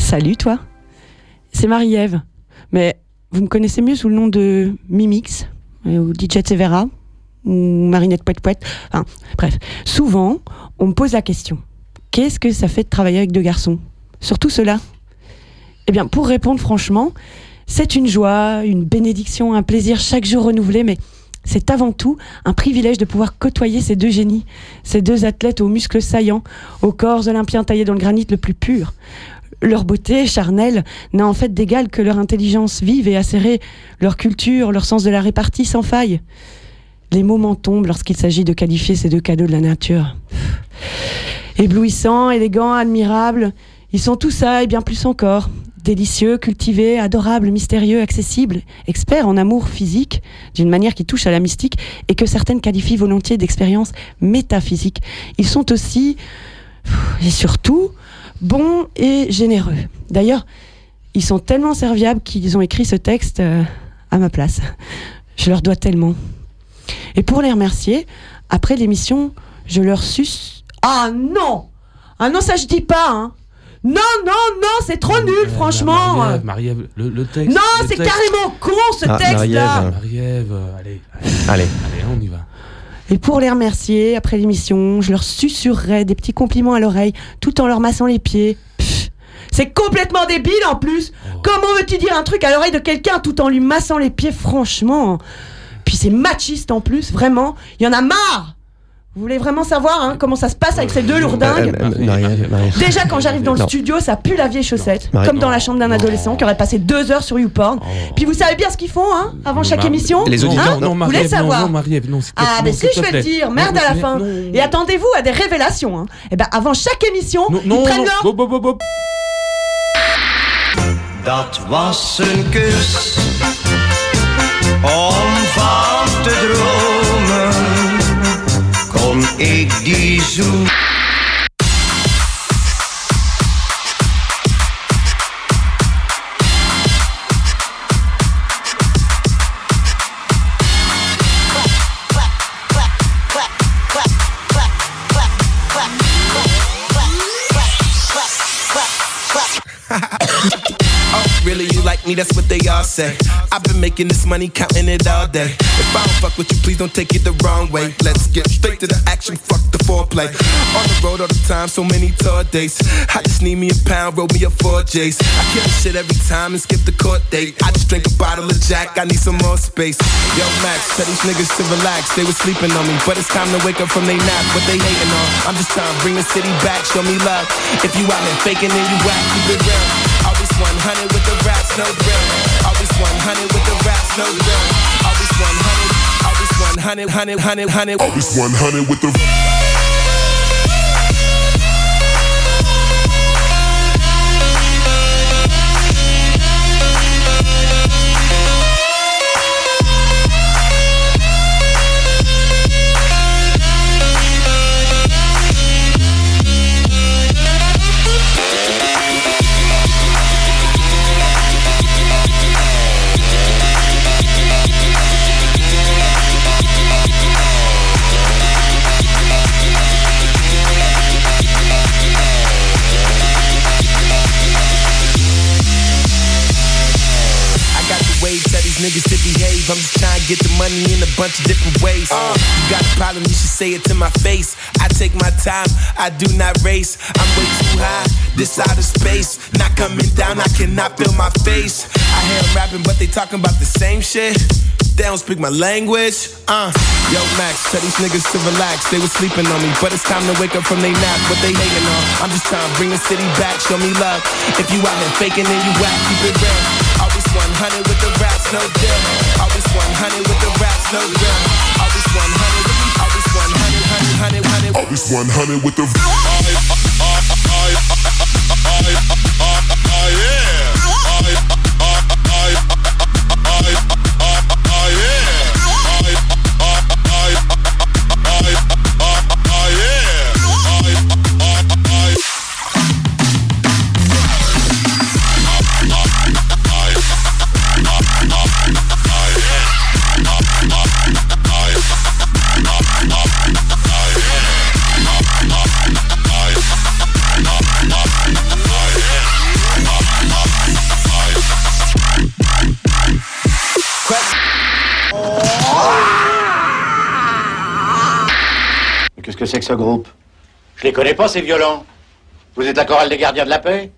Salut toi, c'est Marie-Ève, mais vous me connaissez mieux sous le nom de Mimix, ou D J Severa, ou Marinette Pouette Pouette, enfin bref. Souvent, on me pose la question, qu'est-ce que ça fait de travailler avec deux garçons ? Surtout ceux-là. Eh bien, pour répondre franchement, c'est une joie, une bénédiction, un plaisir chaque jour renouvelé, mais c'est avant tout un privilège de pouvoir côtoyer ces deux génies, ces deux athlètes aux muscles saillants, aux corps olympiens taillés dans le granit le plus pur. Leur beauté charnelle n'a en fait d'égal que leur intelligence vive et acérée, leur culture, leur sens de la répartie sans faille. Les mots m'en tombent lorsqu'il s'agit de qualifier ces deux cadeaux de la nature. Éblouissants, élégants, admirables, ils sont tout ça et bien plus encore. Délicieux, cultivés, adorables, mystérieux, accessibles, experts en amour physique, d'une manière qui touche à la mystique et que certaines qualifient volontiers d'expérience métaphysique. Ils sont aussi, et surtout, bons et généreux. D'ailleurs, ils sont tellement serviables qu'ils ont écrit ce texte euh, à ma place. Je leur dois tellement. Et pour les remercier, après l'émission, je leur suce... Ah non! Ah non, ça je dis pas, hein! Non, non, non, c'est trop nul, euh, franchement. Marie-Ève, Marie-Ève, le, le texte. Non, le c'est texte. carrément con ce Ah, texte-là. Marie-Ève, allez, allez, Allez. allez, on y va. Et pour les remercier, après l'émission, je leur susurrerai des petits compliments à l'oreille, tout en leur massant les pieds. Pff, c'est complètement débile en plus. Oh. Comment veux-tu dire un truc à l'oreille de quelqu'un tout en lui massant les pieds, franchement? Puis c'est machiste en plus, vraiment. Il y en a marre. Vous voulez vraiment savoir hein, comment ça se passe avec ces deux lourdingues? Euh, euh, Marie-Ève, Marie-Ève. Déjà quand j'arrive dans le Non. studio, ça pue la vieille chaussette, Marie- comme dans la chambre d'un adolescent qui aurait passé deux heures sur YouPorn. Puis vous savez bien ce qu'ils font hein, avant chaque Mar- émission? Les auditeurs, Hein non, Vous voulez Marie-Ève, savoir? non, non, Marie-Ève, non, s'il te- Ah, non, mais s'il si te je vais le plaît. dire, merde Non, à la mais- fin. non. Et attendez-vous à des révélations. Hein. Et ben avant chaque émission, Non, ils non, prennent non. leur... Bo, bo, bo, bo. Dat was een kus om van te dromen. Kon ik die zoen. Really, you like me, that's what they all say. I've been making this money, counting it all day. If I don't fuck with you, please don't take it the wrong way. Let's get straight to the action, fuck the foreplay. On the road all the time, so many tour dates. I just need me a pound, roll me a four J's. I kill the shit every time and skip the court date. I just drink a bottle of Jack, I need some more space. Yo, Max, tell these niggas to relax. They was sleeping on me, but it's time to wake up from they nap. What they hating on? I'm just trying to bring the city back, show me love. If you out here faking, then you whack, keep it real. Always one hundred with the raps, no drill. Always one hundred with the raps, no drill. Always one hundred, always one hundred, hundred, hundred, hundred. Always one hundred with the. Niggas to behave, I'm just trying to get the money in a bunch of different ways. Uh, you got a problem, you should say it to my face. I take my time, I do not race. I'm way too high, this outer space. Not coming down, I cannot feel my face. I hear them rapping, but they talking about the same shit. They don't speak my language. Uh, yo, Max, tell these niggas to relax. They was sleeping on me, but it's time to wake up from they nap. What they hating on? I'm just trying to bring the city back, show me love. If you out here faking, then you whack, keep it real. Always one hundred with the raps, no deal. Always one hundred with the raps, no deal. Always one hundred, always one hundred, hundred, hundred, hundred. Always one hundred with the. I c'est que ce groupe? Je les connais pas, ces violents. Vous êtes la chorale des gardiens de la paix?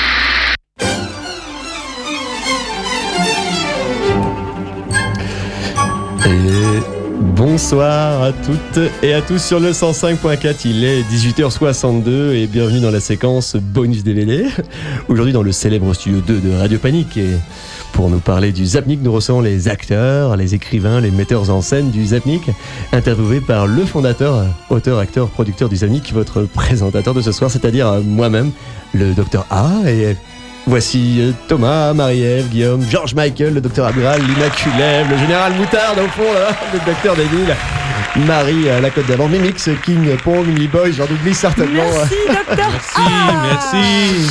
Et bonsoir à toutes et à tous sur le cent cinq point quatre. Il est dix-huit heures soixante-deux et bienvenue dans la séquence bonus D V D. Aujourd'hui dans le célèbre studio deux de Radio Panique. Et pour nous parler du Zapnik, nous recevons les acteurs, les écrivains, les metteurs en scène du Zapnik, interviewés par le fondateur, auteur, acteur, producteur du Zapnik, votre présentateur de ce soir, c'est-à-dire moi-même, le docteur A. Et voici Thomas, Marie-Ève, Guillaume, George Michael, le docteur Abgral, l'Immaculée, le général Moutarde au fond, là, le docteur Débile, Marie à la côte d'avant, Mimix, King, Pong, Mimi Boy, j'en oublie certainement. Merci docteur Merci, ah merci.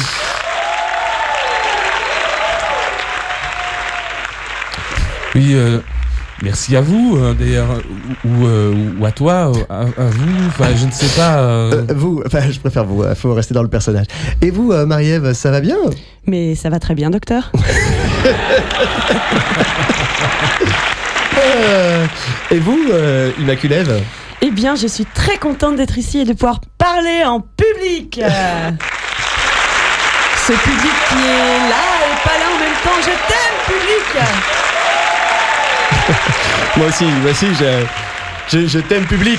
Oui, euh, merci à vous, euh, d'ailleurs, ou, euh, ou à toi, à, à vous, enfin, je ne sais pas. Euh... Euh, vous, enfin, je préfère vous, il faut rester dans le personnage. Et vous, euh, Marie-Ève, ça va bien? Mais ça va très bien, docteur. euh, et vous, euh, Immaculée? Eh bien, je suis très contente d'être ici et de pouvoir parler en public. Ce public qui est là et pas là en même temps. Je t'aime, public. Moi aussi, moi aussi, je, je, je t'aime, public.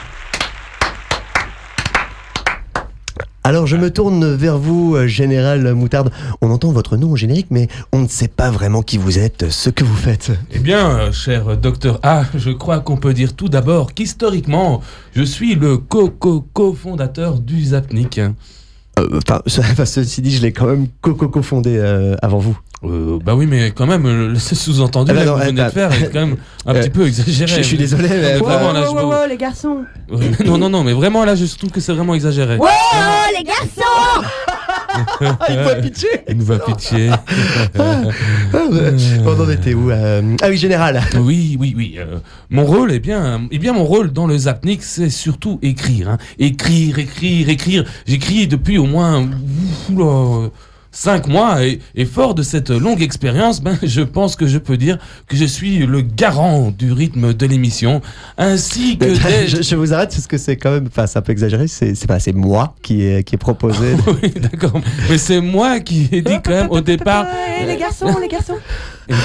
Alors je me tourne vers vous, Général Moutarde. On entend votre nom au générique, mais on ne sait pas vraiment qui vous êtes, ce que vous faites. Eh bien, euh, cher docteur A, je crois qu'on peut dire tout d'abord qu'historiquement, je suis le co-co-co-fondateur du Zapnik. Enfin, euh, ceci dit, je l'ai quand même co-co-cofondé euh, avant vous. Euh, bah oui, mais quand même, le sous-entendu ah bah là, non, que vous venez bah, de faire est quand même un euh, petit peu exagéré. Je, je suis désolé, mais... mais wow, vraiment, wow, là, wow, je... wow, wow, les garçons. Non, non, non, mais vraiment, là, je trouve que c'est vraiment exagéré. Wow, les garçons. Il va pitcher. Il nous va pitcher. ah, ah, on en était où euh... Ah oui, général. Oui, oui, oui. Euh, mon rôle, eh bien, eh bien, mon rôle dans le Zapnik, c'est surtout écrire. Hein. Écrire, écrire, écrire. J'écris depuis au moins... Oula, Cinq mois, et, et fort de cette longue expérience, ben, je pense que je peux dire que je suis le garant du rythme de l'émission, ainsi que des... je, je vous arrête parce que c'est quand même, enfin, c'est un peu exagéré. C'est, c'est pas, c'est moi qui est qui est proposé. Oui, d'accord. Mais c'est moi qui ai dit quand même au départ. Hey, les garçons, les garçons. les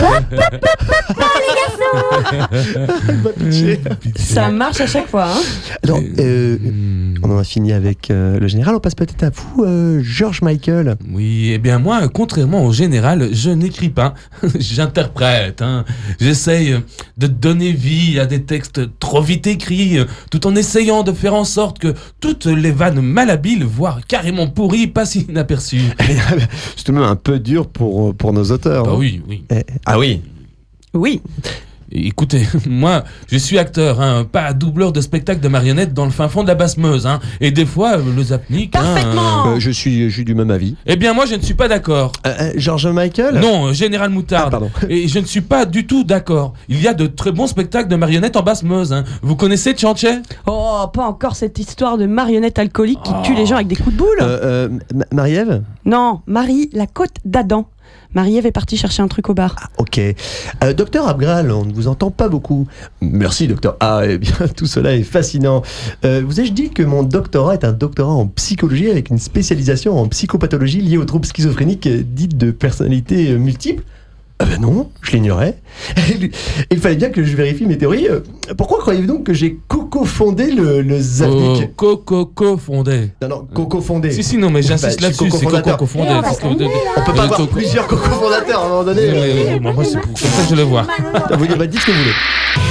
garçons. Ça marche à chaque fois. Hein. Alors, euh, on en a fini avec euh, le général. On passe peut-être à vous, euh, George Michael. Oui, eh bien moi, contrairement au général, je n'écris pas, j'interprète. Hein. J'essaye de donner vie à des textes trop vite écrits, tout en essayant de faire en sorte que toutes les vannes malhabiles, voire carrément pourries, passent inaperçues. C'est tout de même un peu dur pour, pour nos auteurs. Bah hein. oui, oui. Eh, ah oui. Oui. Écoutez, moi, je suis acteur, hein, pas doubleur de spectacle de marionnettes dans le fin fond de la Basse-Meuse. Hein, et des fois, le Zapnik... Parfaitement. Hein, euh, je, suis, je suis du même avis. Eh bien, moi, je ne suis pas d'accord. Euh, euh, George Michael? Non, Général Moutarde. Ah, pardon. Et je ne suis pas du tout d'accord. Il y a de très bons spectacles de marionnettes en Basse-Meuse. Hein. Vous connaissez Tchanché? Oh, pas encore cette histoire de marionnettes alcooliques qui oh. tuent les gens avec des coups de boule. Euh, euh, Marie-Ève? Non, Marie, la côte d'Adam. Marie-Ève est partie chercher un truc au bar. Ah, ok. Euh, docteur Abgral, on ne vous entend pas beaucoup. Merci, docteur. Ah, eh bien, tout cela est fascinant. Euh, vous ai-je dit que mon doctorat est un doctorat en psychologie avec une spécialisation en psychopathologie liée aux troubles schizophréniques dites de personnalité multiple? Ah ben non, je l'ignorais. Il fallait bien que je vérifie mes théories. Pourquoi croyez-vous donc que j'ai coco-fondé le, le Zapnik? Oh, coco-fondé. Non, non, coco-fondé. Si, si, non, mais j'insiste bah, là-dessus, c'est coco-fondé. On, parce que, on, on peut pas avoir coco. plusieurs coco-fondateurs à un moment donné. Oui, oui, oui, moi, c'est pour ça que je le vois. Vous bah, dites ce que vous voulez.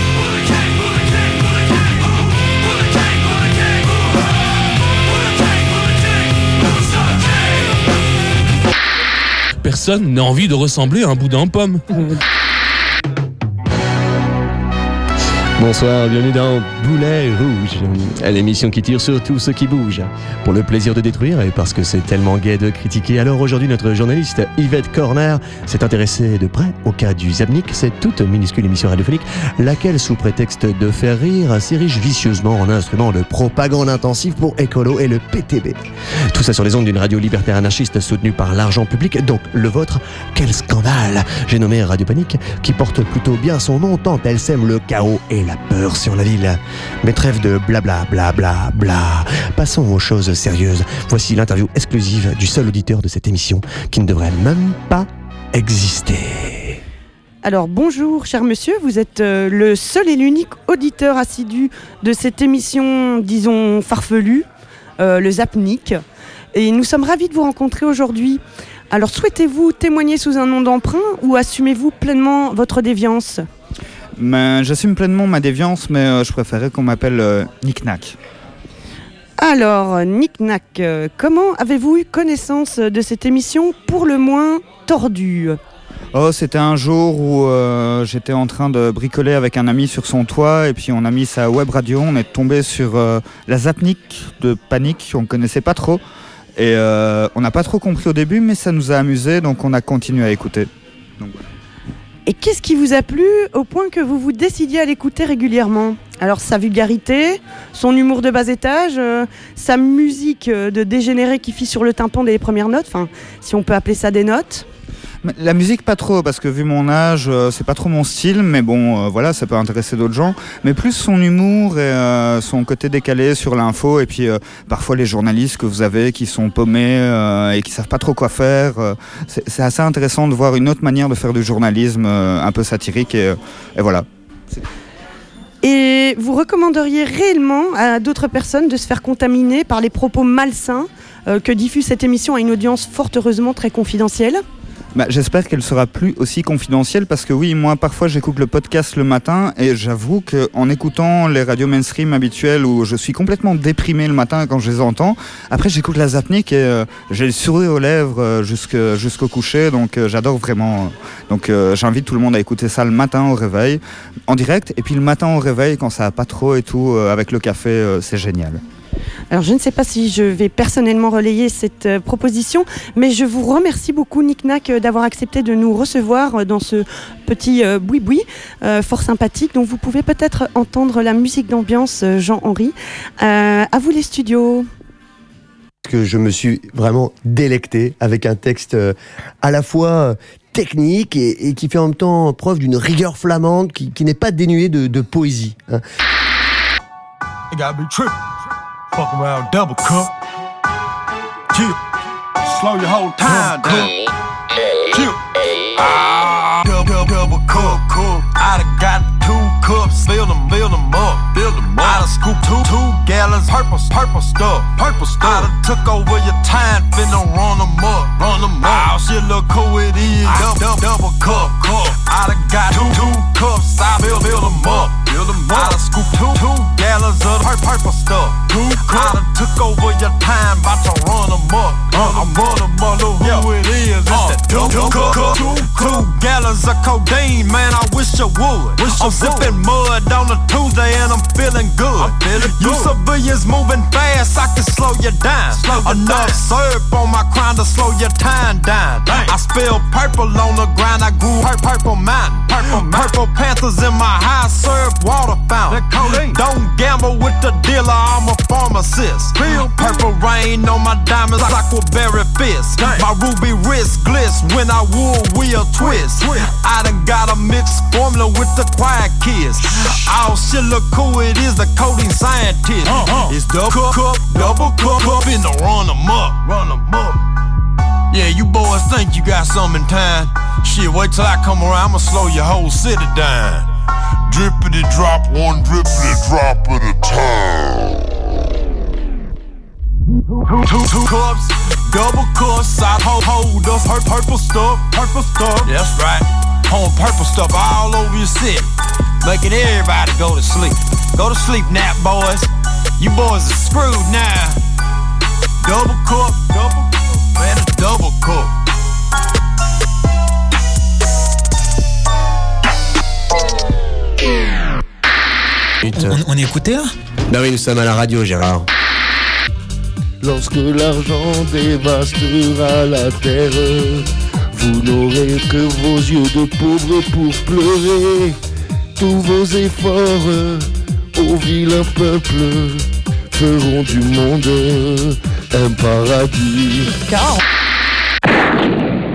Personne n'a envie de ressembler à un boudin en pomme. Bonsoir, bienvenue dans Boulet Rouge, l'émission qui tire sur tout ce qui bouge. Pour le plaisir de détruire et parce que c'est tellement gai de critiquer, alors aujourd'hui notre journaliste Yvette Corner s'est intéressée de près au cas du Zapnik, cette toute minuscule émission radiophonique, laquelle sous prétexte de faire rire s'érige vicieusement en instrument de propagande intensive pour écolo et le P T B. Tout ça sur les ondes d'une radio libertaire anarchiste soutenue par l'argent public, donc le vôtre. Quel scandale! J'ai nommé Radio Panique, qui porte plutôt bien son nom tant elle sème le chaos et la la peur sur la ville. Mais trêve de blabla, blabla, bla. Passons aux choses sérieuses. Voici l'interview exclusive du seul auditeur de cette émission qui ne devrait même pas exister. Alors bonjour cher monsieur, vous êtes euh, le seul et l'unique auditeur assidu de cette émission, disons farfelue, euh, le Zapnik. Et nous sommes ravis de vous rencontrer aujourd'hui. Alors souhaitez-vous témoigner sous un nom d'emprunt ou assumez-vous pleinement votre déviance ? Mais j'assume pleinement ma déviance, mais euh, je préférais qu'on m'appelle euh, Nick Nack. Alors Nick Nack, euh, comment avez-vous eu connaissance de cette émission pour le moins tordue ? Oh, c'était un jour où euh, j'étais en train de bricoler avec un ami sur son toit et puis on a mis sa web radio, on est tombé sur euh, la Zapnik de Panic, on ne connaissait pas trop et euh, on n'a pas trop compris au début mais ça nous a amusé donc on a continué à écouter. Donc, voilà. Et qu'est-ce qui vous a plu au point que vous vous décidiez à l'écouter régulièrement ? Alors sa vulgarité, son humour de bas étage, euh, sa musique de dégénéré qui fit sur le tympan dès les premières notes, enfin si on peut appeler ça des notes. La musique pas trop parce que vu mon âge euh, c'est pas trop mon style mais bon euh, voilà ça peut intéresser d'autres gens mais plus son humour et euh, son côté décalé sur l'info et puis euh, parfois les journalistes que vous avez qui sont paumés euh, et qui savent pas trop quoi faire euh, c'est, c'est assez intéressant de voir une autre manière de faire du journalisme euh, un peu satirique et, euh, et voilà. C'est... Et vous recommanderiez réellement à d'autres personnes de se faire contaminer par les propos malsains euh, que diffuse cette émission à une audience fort heureusement très confidentielle ? Bah, j'espère qu'elle sera plus aussi confidentielle parce que oui, moi parfois j'écoute le podcast le matin et j'avoue qu'en écoutant les radios mainstream habituelles où je suis complètement déprimé le matin quand je les entends, après j'écoute la Zapnik et euh, j'ai le sourire aux lèvres euh, jusque, jusqu'au coucher donc euh, j'adore vraiment. Donc euh, j'invite tout le monde à écouter ça le matin au réveil en direct et puis le matin au réveil quand ça va pas trop et tout euh, avec le café euh, c'est génial. Alors je ne sais pas si je vais personnellement relayer cette euh, proposition, mais je vous remercie beaucoup Nick Nack euh, d'avoir accepté de nous recevoir euh, dans ce petit euh, boui-boui euh, fort sympathique. Donc vous pouvez peut-être entendre la musique d'ambiance euh, Jean-Henri. Euh, à vous les studios. Que je me suis vraiment délecté avec un texte euh, à la fois euh, technique et, et qui fait en même temps preuve d'une rigueur flamande qui, qui n'est pas dénuée de, de poésie. Hein. Fuck around, double cup. Chill. Slow your whole time down. Chill. Ah, double, double cup, cup. I done got two cups. Fill them, fill them up, fill them up. I done scooped two, two gallons. Purple, purple stuff, purple stuff. I done took over your time, finna run them up, run them up. Oh, shit look cool it is. Double, double, double cup, cup. I done got two, two cups. I fill, fill them up. I done scooped two, two gallons of pur- purple stuff. Two I done took over your time, bout to run them up. Uh, I'm run them up, know who it is. It's uh, that double cup. Two, two gallons of codeine, man, I wish I would. Wish I'm sipping mud on a Tuesday and I'm feeling good. I'm feeling you good. Civilians moving fast, I can slow you down. Slow you Enough down. Syrup on my crown to slow your time down. Dang. I spilled purple on the ground, I grew pur- purple mountain. Purple, purple Panthers in my high syrup water fountain. Don't gamble with the dealer, I'm a pharmacist. Real purple rain on my diamonds, aquaberry fist. My ruby wrist glitz when I wool wheel twist. I done got a mixed formula with the quiet kids. Oh shit look cool, it is the coding scientist. It's double cup, double cup, cup in the run them up, run them up. Yeah, you boys think you got something in time. Shit, wait till I come around, I'ma slow your whole city down. Drippity drop, one drippity drop at a time. Two, two, two cups, double cups, I hold, hold us, her purple stuff, purple stuff. That's right, on purple stuff all over your city, making everybody go to sleep. Go to sleep, nap boys. You boys are screwed now. Double cup, double cup, man, a double cup. On, on est écouté là ? Bah oui, nous sommes à la radio, Gérard. Lorsque l'argent dévastera la terre, vous n'aurez que vos yeux de pauvres pour pleurer. Tous vos efforts, ô vilain peuple, feront du monde un paradis. Car...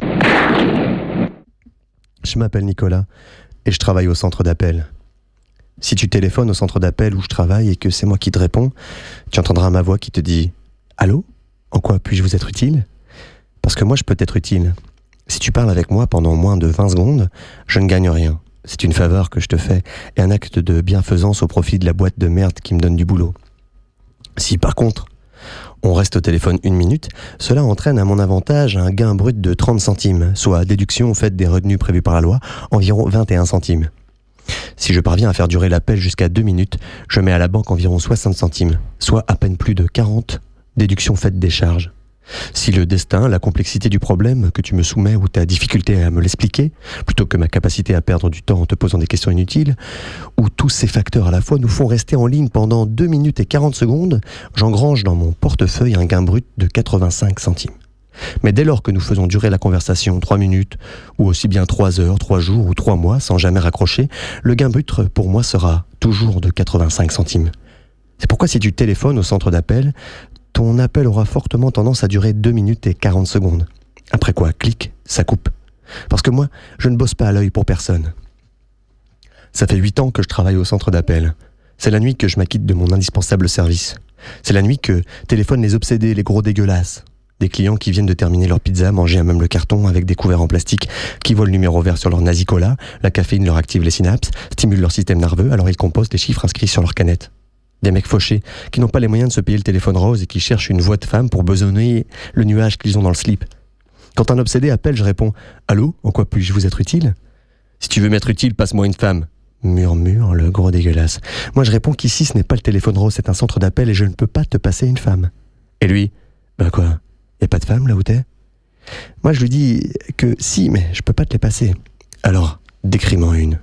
Je m'appelle Nicolas et je travaille au centre d'appel. Si tu téléphones au centre d'appel où je travaille et que c'est moi qui te réponds, tu entendras ma voix qui te dit « Allô ? En quoi puis-je vous être utile ?» Parce que moi, je peux t'être utile. Si tu parles avec moi pendant moins de vingt secondes, je ne gagne rien. C'est une faveur que je te fais et un acte de bienfaisance au profit de la boîte de merde qui me donne du boulot. Si par contre, on reste au téléphone une minute, cela entraîne à mon avantage un gain brut de trente centimes, soit déduction au fait des revenus prévus par la loi, environ vingt et un centimes. Si je parviens à faire durer l'appel jusqu'à deux minutes, je mets à la banque environ soixante centimes, soit à peine plus de quarante, déduction faite des charges. Si le destin, la complexité du problème que tu me soumets ou ta difficulté à me l'expliquer, plutôt que ma capacité à perdre du temps en te posant des questions inutiles, ou tous ces facteurs à la fois nous font rester en ligne pendant deux minutes et quarante secondes, j'engrange dans mon portefeuille un gain brut de quatre-vingt-cinq centimes. Mais dès lors que nous faisons durer la conversation trois minutes, ou aussi bien trois heures, trois jours ou trois mois sans jamais raccrocher, le gain brut pour moi sera toujours de quatre-vingt-cinq centimes. C'est pourquoi si tu téléphones au centre d'appel, ton appel aura fortement tendance à durer deux minutes et quarante secondes. Après quoi, clic, ça coupe. Parce que moi, je ne bosse pas à l'œil pour personne. Ça fait huit ans que je travaille au centre d'appel. C'est la nuit que je m'acquitte de mon indispensable service. C'est la nuit que téléphonent les obsédés, les gros dégueulasses. Des clients qui viennent de terminer leur pizza, manger un meuble carton avec des couverts en plastique, qui voient le numéro vert sur leur Nasi-Cola, la caféine leur active les synapses, stimule leur système nerveux, alors ils composent les chiffres inscrits sur leur canette. Des mecs fauchés, qui n'ont pas les moyens de se payer le téléphone rose et qui cherchent une voix de femme pour besogner le nuage qu'ils ont dans le slip. Quand un obsédé appelle, je réponds « Allô, en quoi puis-je vous être utile ?»« Si tu veux m'être utile, passe-moi une femme. » Murmure le gros dégueulasse. Moi je réponds qu'ici ce n'est pas le téléphone rose, c'est un centre d'appel et je ne peux pas te passer une femme. Et lui « Ben quoi, y a pas de femme là où t'es ?» Moi je lui dis que si, mais je peux pas te les passer. Alors, décris-moi une.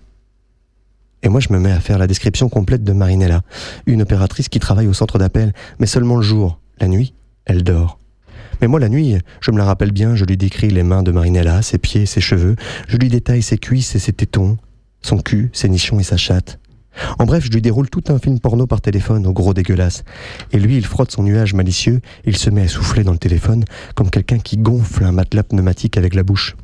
Et moi, je me mets à faire la description complète de Marinella, une opératrice qui travaille au centre d'appel, mais seulement le jour. La nuit, elle dort. Mais moi, la nuit, je me la rappelle bien, je lui décris les mains de Marinella, ses pieds, ses cheveux, je lui détaille ses cuisses et ses tétons, son cul, ses nichons et sa chatte. En bref, je lui déroule tout un film porno par téléphone, au gros dégueulasse. Et lui, il frotte son nuage malicieux, et il se met à souffler dans le téléphone, comme quelqu'un qui gonfle un matelas pneumatique avec la bouche.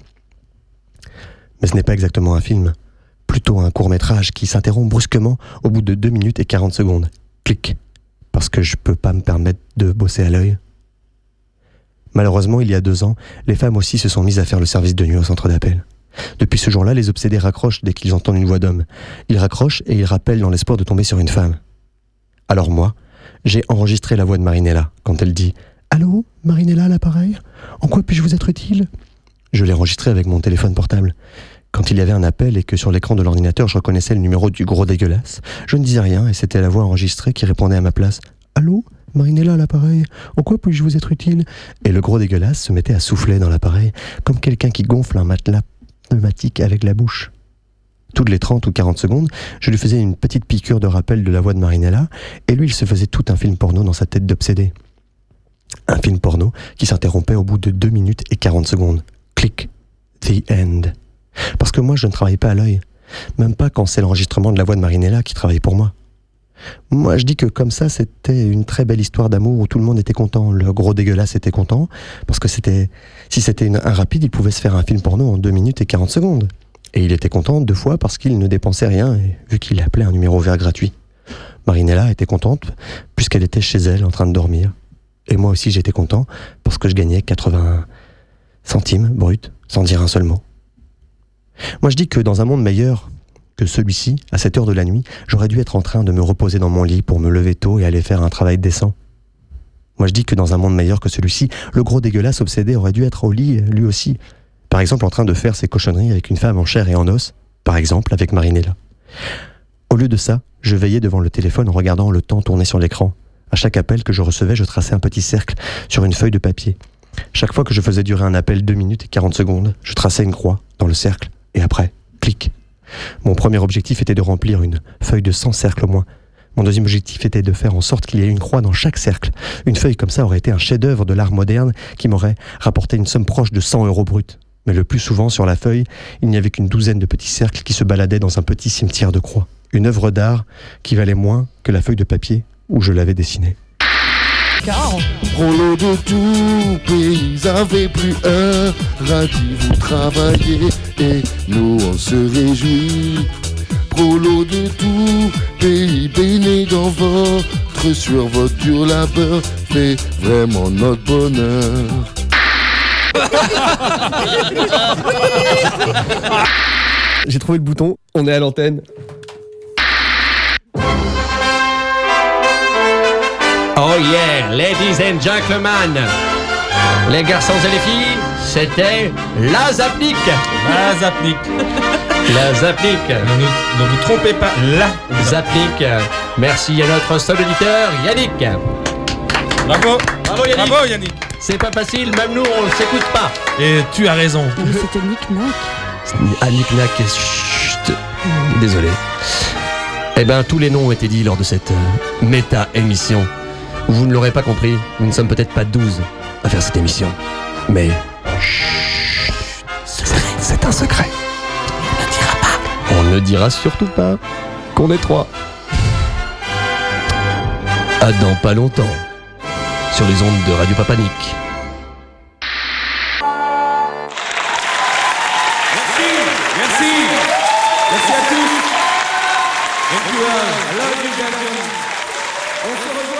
Mais ce n'est pas exactement un film. Plutôt un court-métrage qui s'interrompt brusquement au bout de deux minutes et quarante secondes. Clic. Parce que je peux pas me permettre de bosser à l'œil. Malheureusement, il y a deux ans, les femmes aussi se sont mises à faire le service de nuit au centre d'appel. Depuis ce jour-là, les obsédés raccrochent dès qu'ils entendent une voix d'homme. Ils raccrochent et ils rappellent dans l'espoir de tomber sur une femme. Alors moi, j'ai enregistré la voix de Marinella quand elle dit « Allô, Marinella à l'appareil ? En quoi puis-je vous être utile ?» Je l'ai enregistré avec mon téléphone portable. Quand il y avait un appel et que sur l'écran de l'ordinateur je reconnaissais le numéro du gros dégueulasse, je ne disais rien et c'était la voix enregistrée qui répondait à ma place. « Allô, Marinella à l'appareil, en quoi puis-je vous être utile ?» Et le gros dégueulasse se mettait à souffler dans l'appareil, comme quelqu'un qui gonfle un matelas pneumatique avec la bouche. Toutes les trente ou quarante secondes, je lui faisais une petite piqûre de rappel de la voix de Marinella, et lui il se faisait tout un film porno dans sa tête d'obsédé. Un film porno qui s'interrompait au bout de deux minutes et quarante secondes. Clic. The end. Parce que moi, je ne travaille pas à l'œil. Même pas quand c'est l'enregistrement de la voix de Marinella qui travaille pour moi. Moi, je dis que comme ça, c'était une très belle histoire d'amour où tout le monde était content. Le gros dégueulasse était content, parce que c'était, si c'était une, un rapide, il pouvait se faire un film porno en deux minutes et quarante secondes. Et il était content deux fois parce qu'il ne dépensait rien, et, vu qu'il appelait un numéro vert gratuit. Marinella était contente, puisqu'elle était chez elle en train de dormir. Et moi aussi, j'étais content, parce que je gagnais quatre-vingts centimes brut, sans dire un seul mot. Moi je dis que dans un monde meilleur que celui-ci, à cette heure de la nuit, j'aurais dû être en train de me reposer dans mon lit pour me lever tôt et aller faire un travail décent. Moi je dis que dans un monde meilleur que celui-ci, le gros dégueulasse obsédé aurait dû être au lit lui aussi, par exemple en train de faire ses cochonneries avec une femme en chair et en os, par exemple avec Marinella. Au lieu de ça, je veillais devant le téléphone en regardant le temps tourner sur l'écran. À chaque appel que je recevais, je traçais un petit cercle sur une feuille de papier. Chaque fois que je faisais durer un appel deux minutes et quarante secondes, je traçais une croix dans le cercle. Et après, clic. Mon premier objectif était de remplir une feuille de cent cercles au moins. Mon deuxième objectif était de faire en sorte qu'il y ait une croix dans chaque cercle. Une feuille comme ça aurait été un chef-d'œuvre de l'art moderne qui m'aurait rapporté une somme proche de cent euros bruts. Mais le plus souvent, sur la feuille, il n'y avait qu'une douzaine de petits cercles qui se baladaient dans un petit cimetière de croix. Une œuvre d'art qui valait moins que la feuille de papier où je l'avais dessinée. Prends-le de tout pays, avez plus un radis, vous travaillez et nous on se réjouit. polo de tout pays baigné dans votre sueur, votre dur labeur fait vraiment notre bonheur. J'ai trouvé le bouton, on est à l'antenne. Oh yeah, ladies and gentlemen, les garçons et les filles, c'était la Zapnik. La Zapnik. La Zapnik. Ne, ne vous trompez pas, la Zapnik. Merci à notre seul auditeur, Yannick. Bravo. Bravo Yannick. Bravo Yannick. C'est pas facile, même nous on ne s'écoute pas. Et tu as raison. Mais c'était Nick Nack. Ah, Nick Nack, chut. Désolé. Eh ben, tous les noms ont été dits lors de cette euh, méta-émission. Vous ne l'aurez pas compris, nous ne sommes peut-être pas douze à faire cette émission. Mais... Chut, c'est un secret. On ne dira pas. On ne dira surtout pas qu'on est trois. À dans pas longtemps, sur les ondes de Radio Papanique. Merci, merci, merci à tous. Thank you all. I love you, Belgium. On se revoit.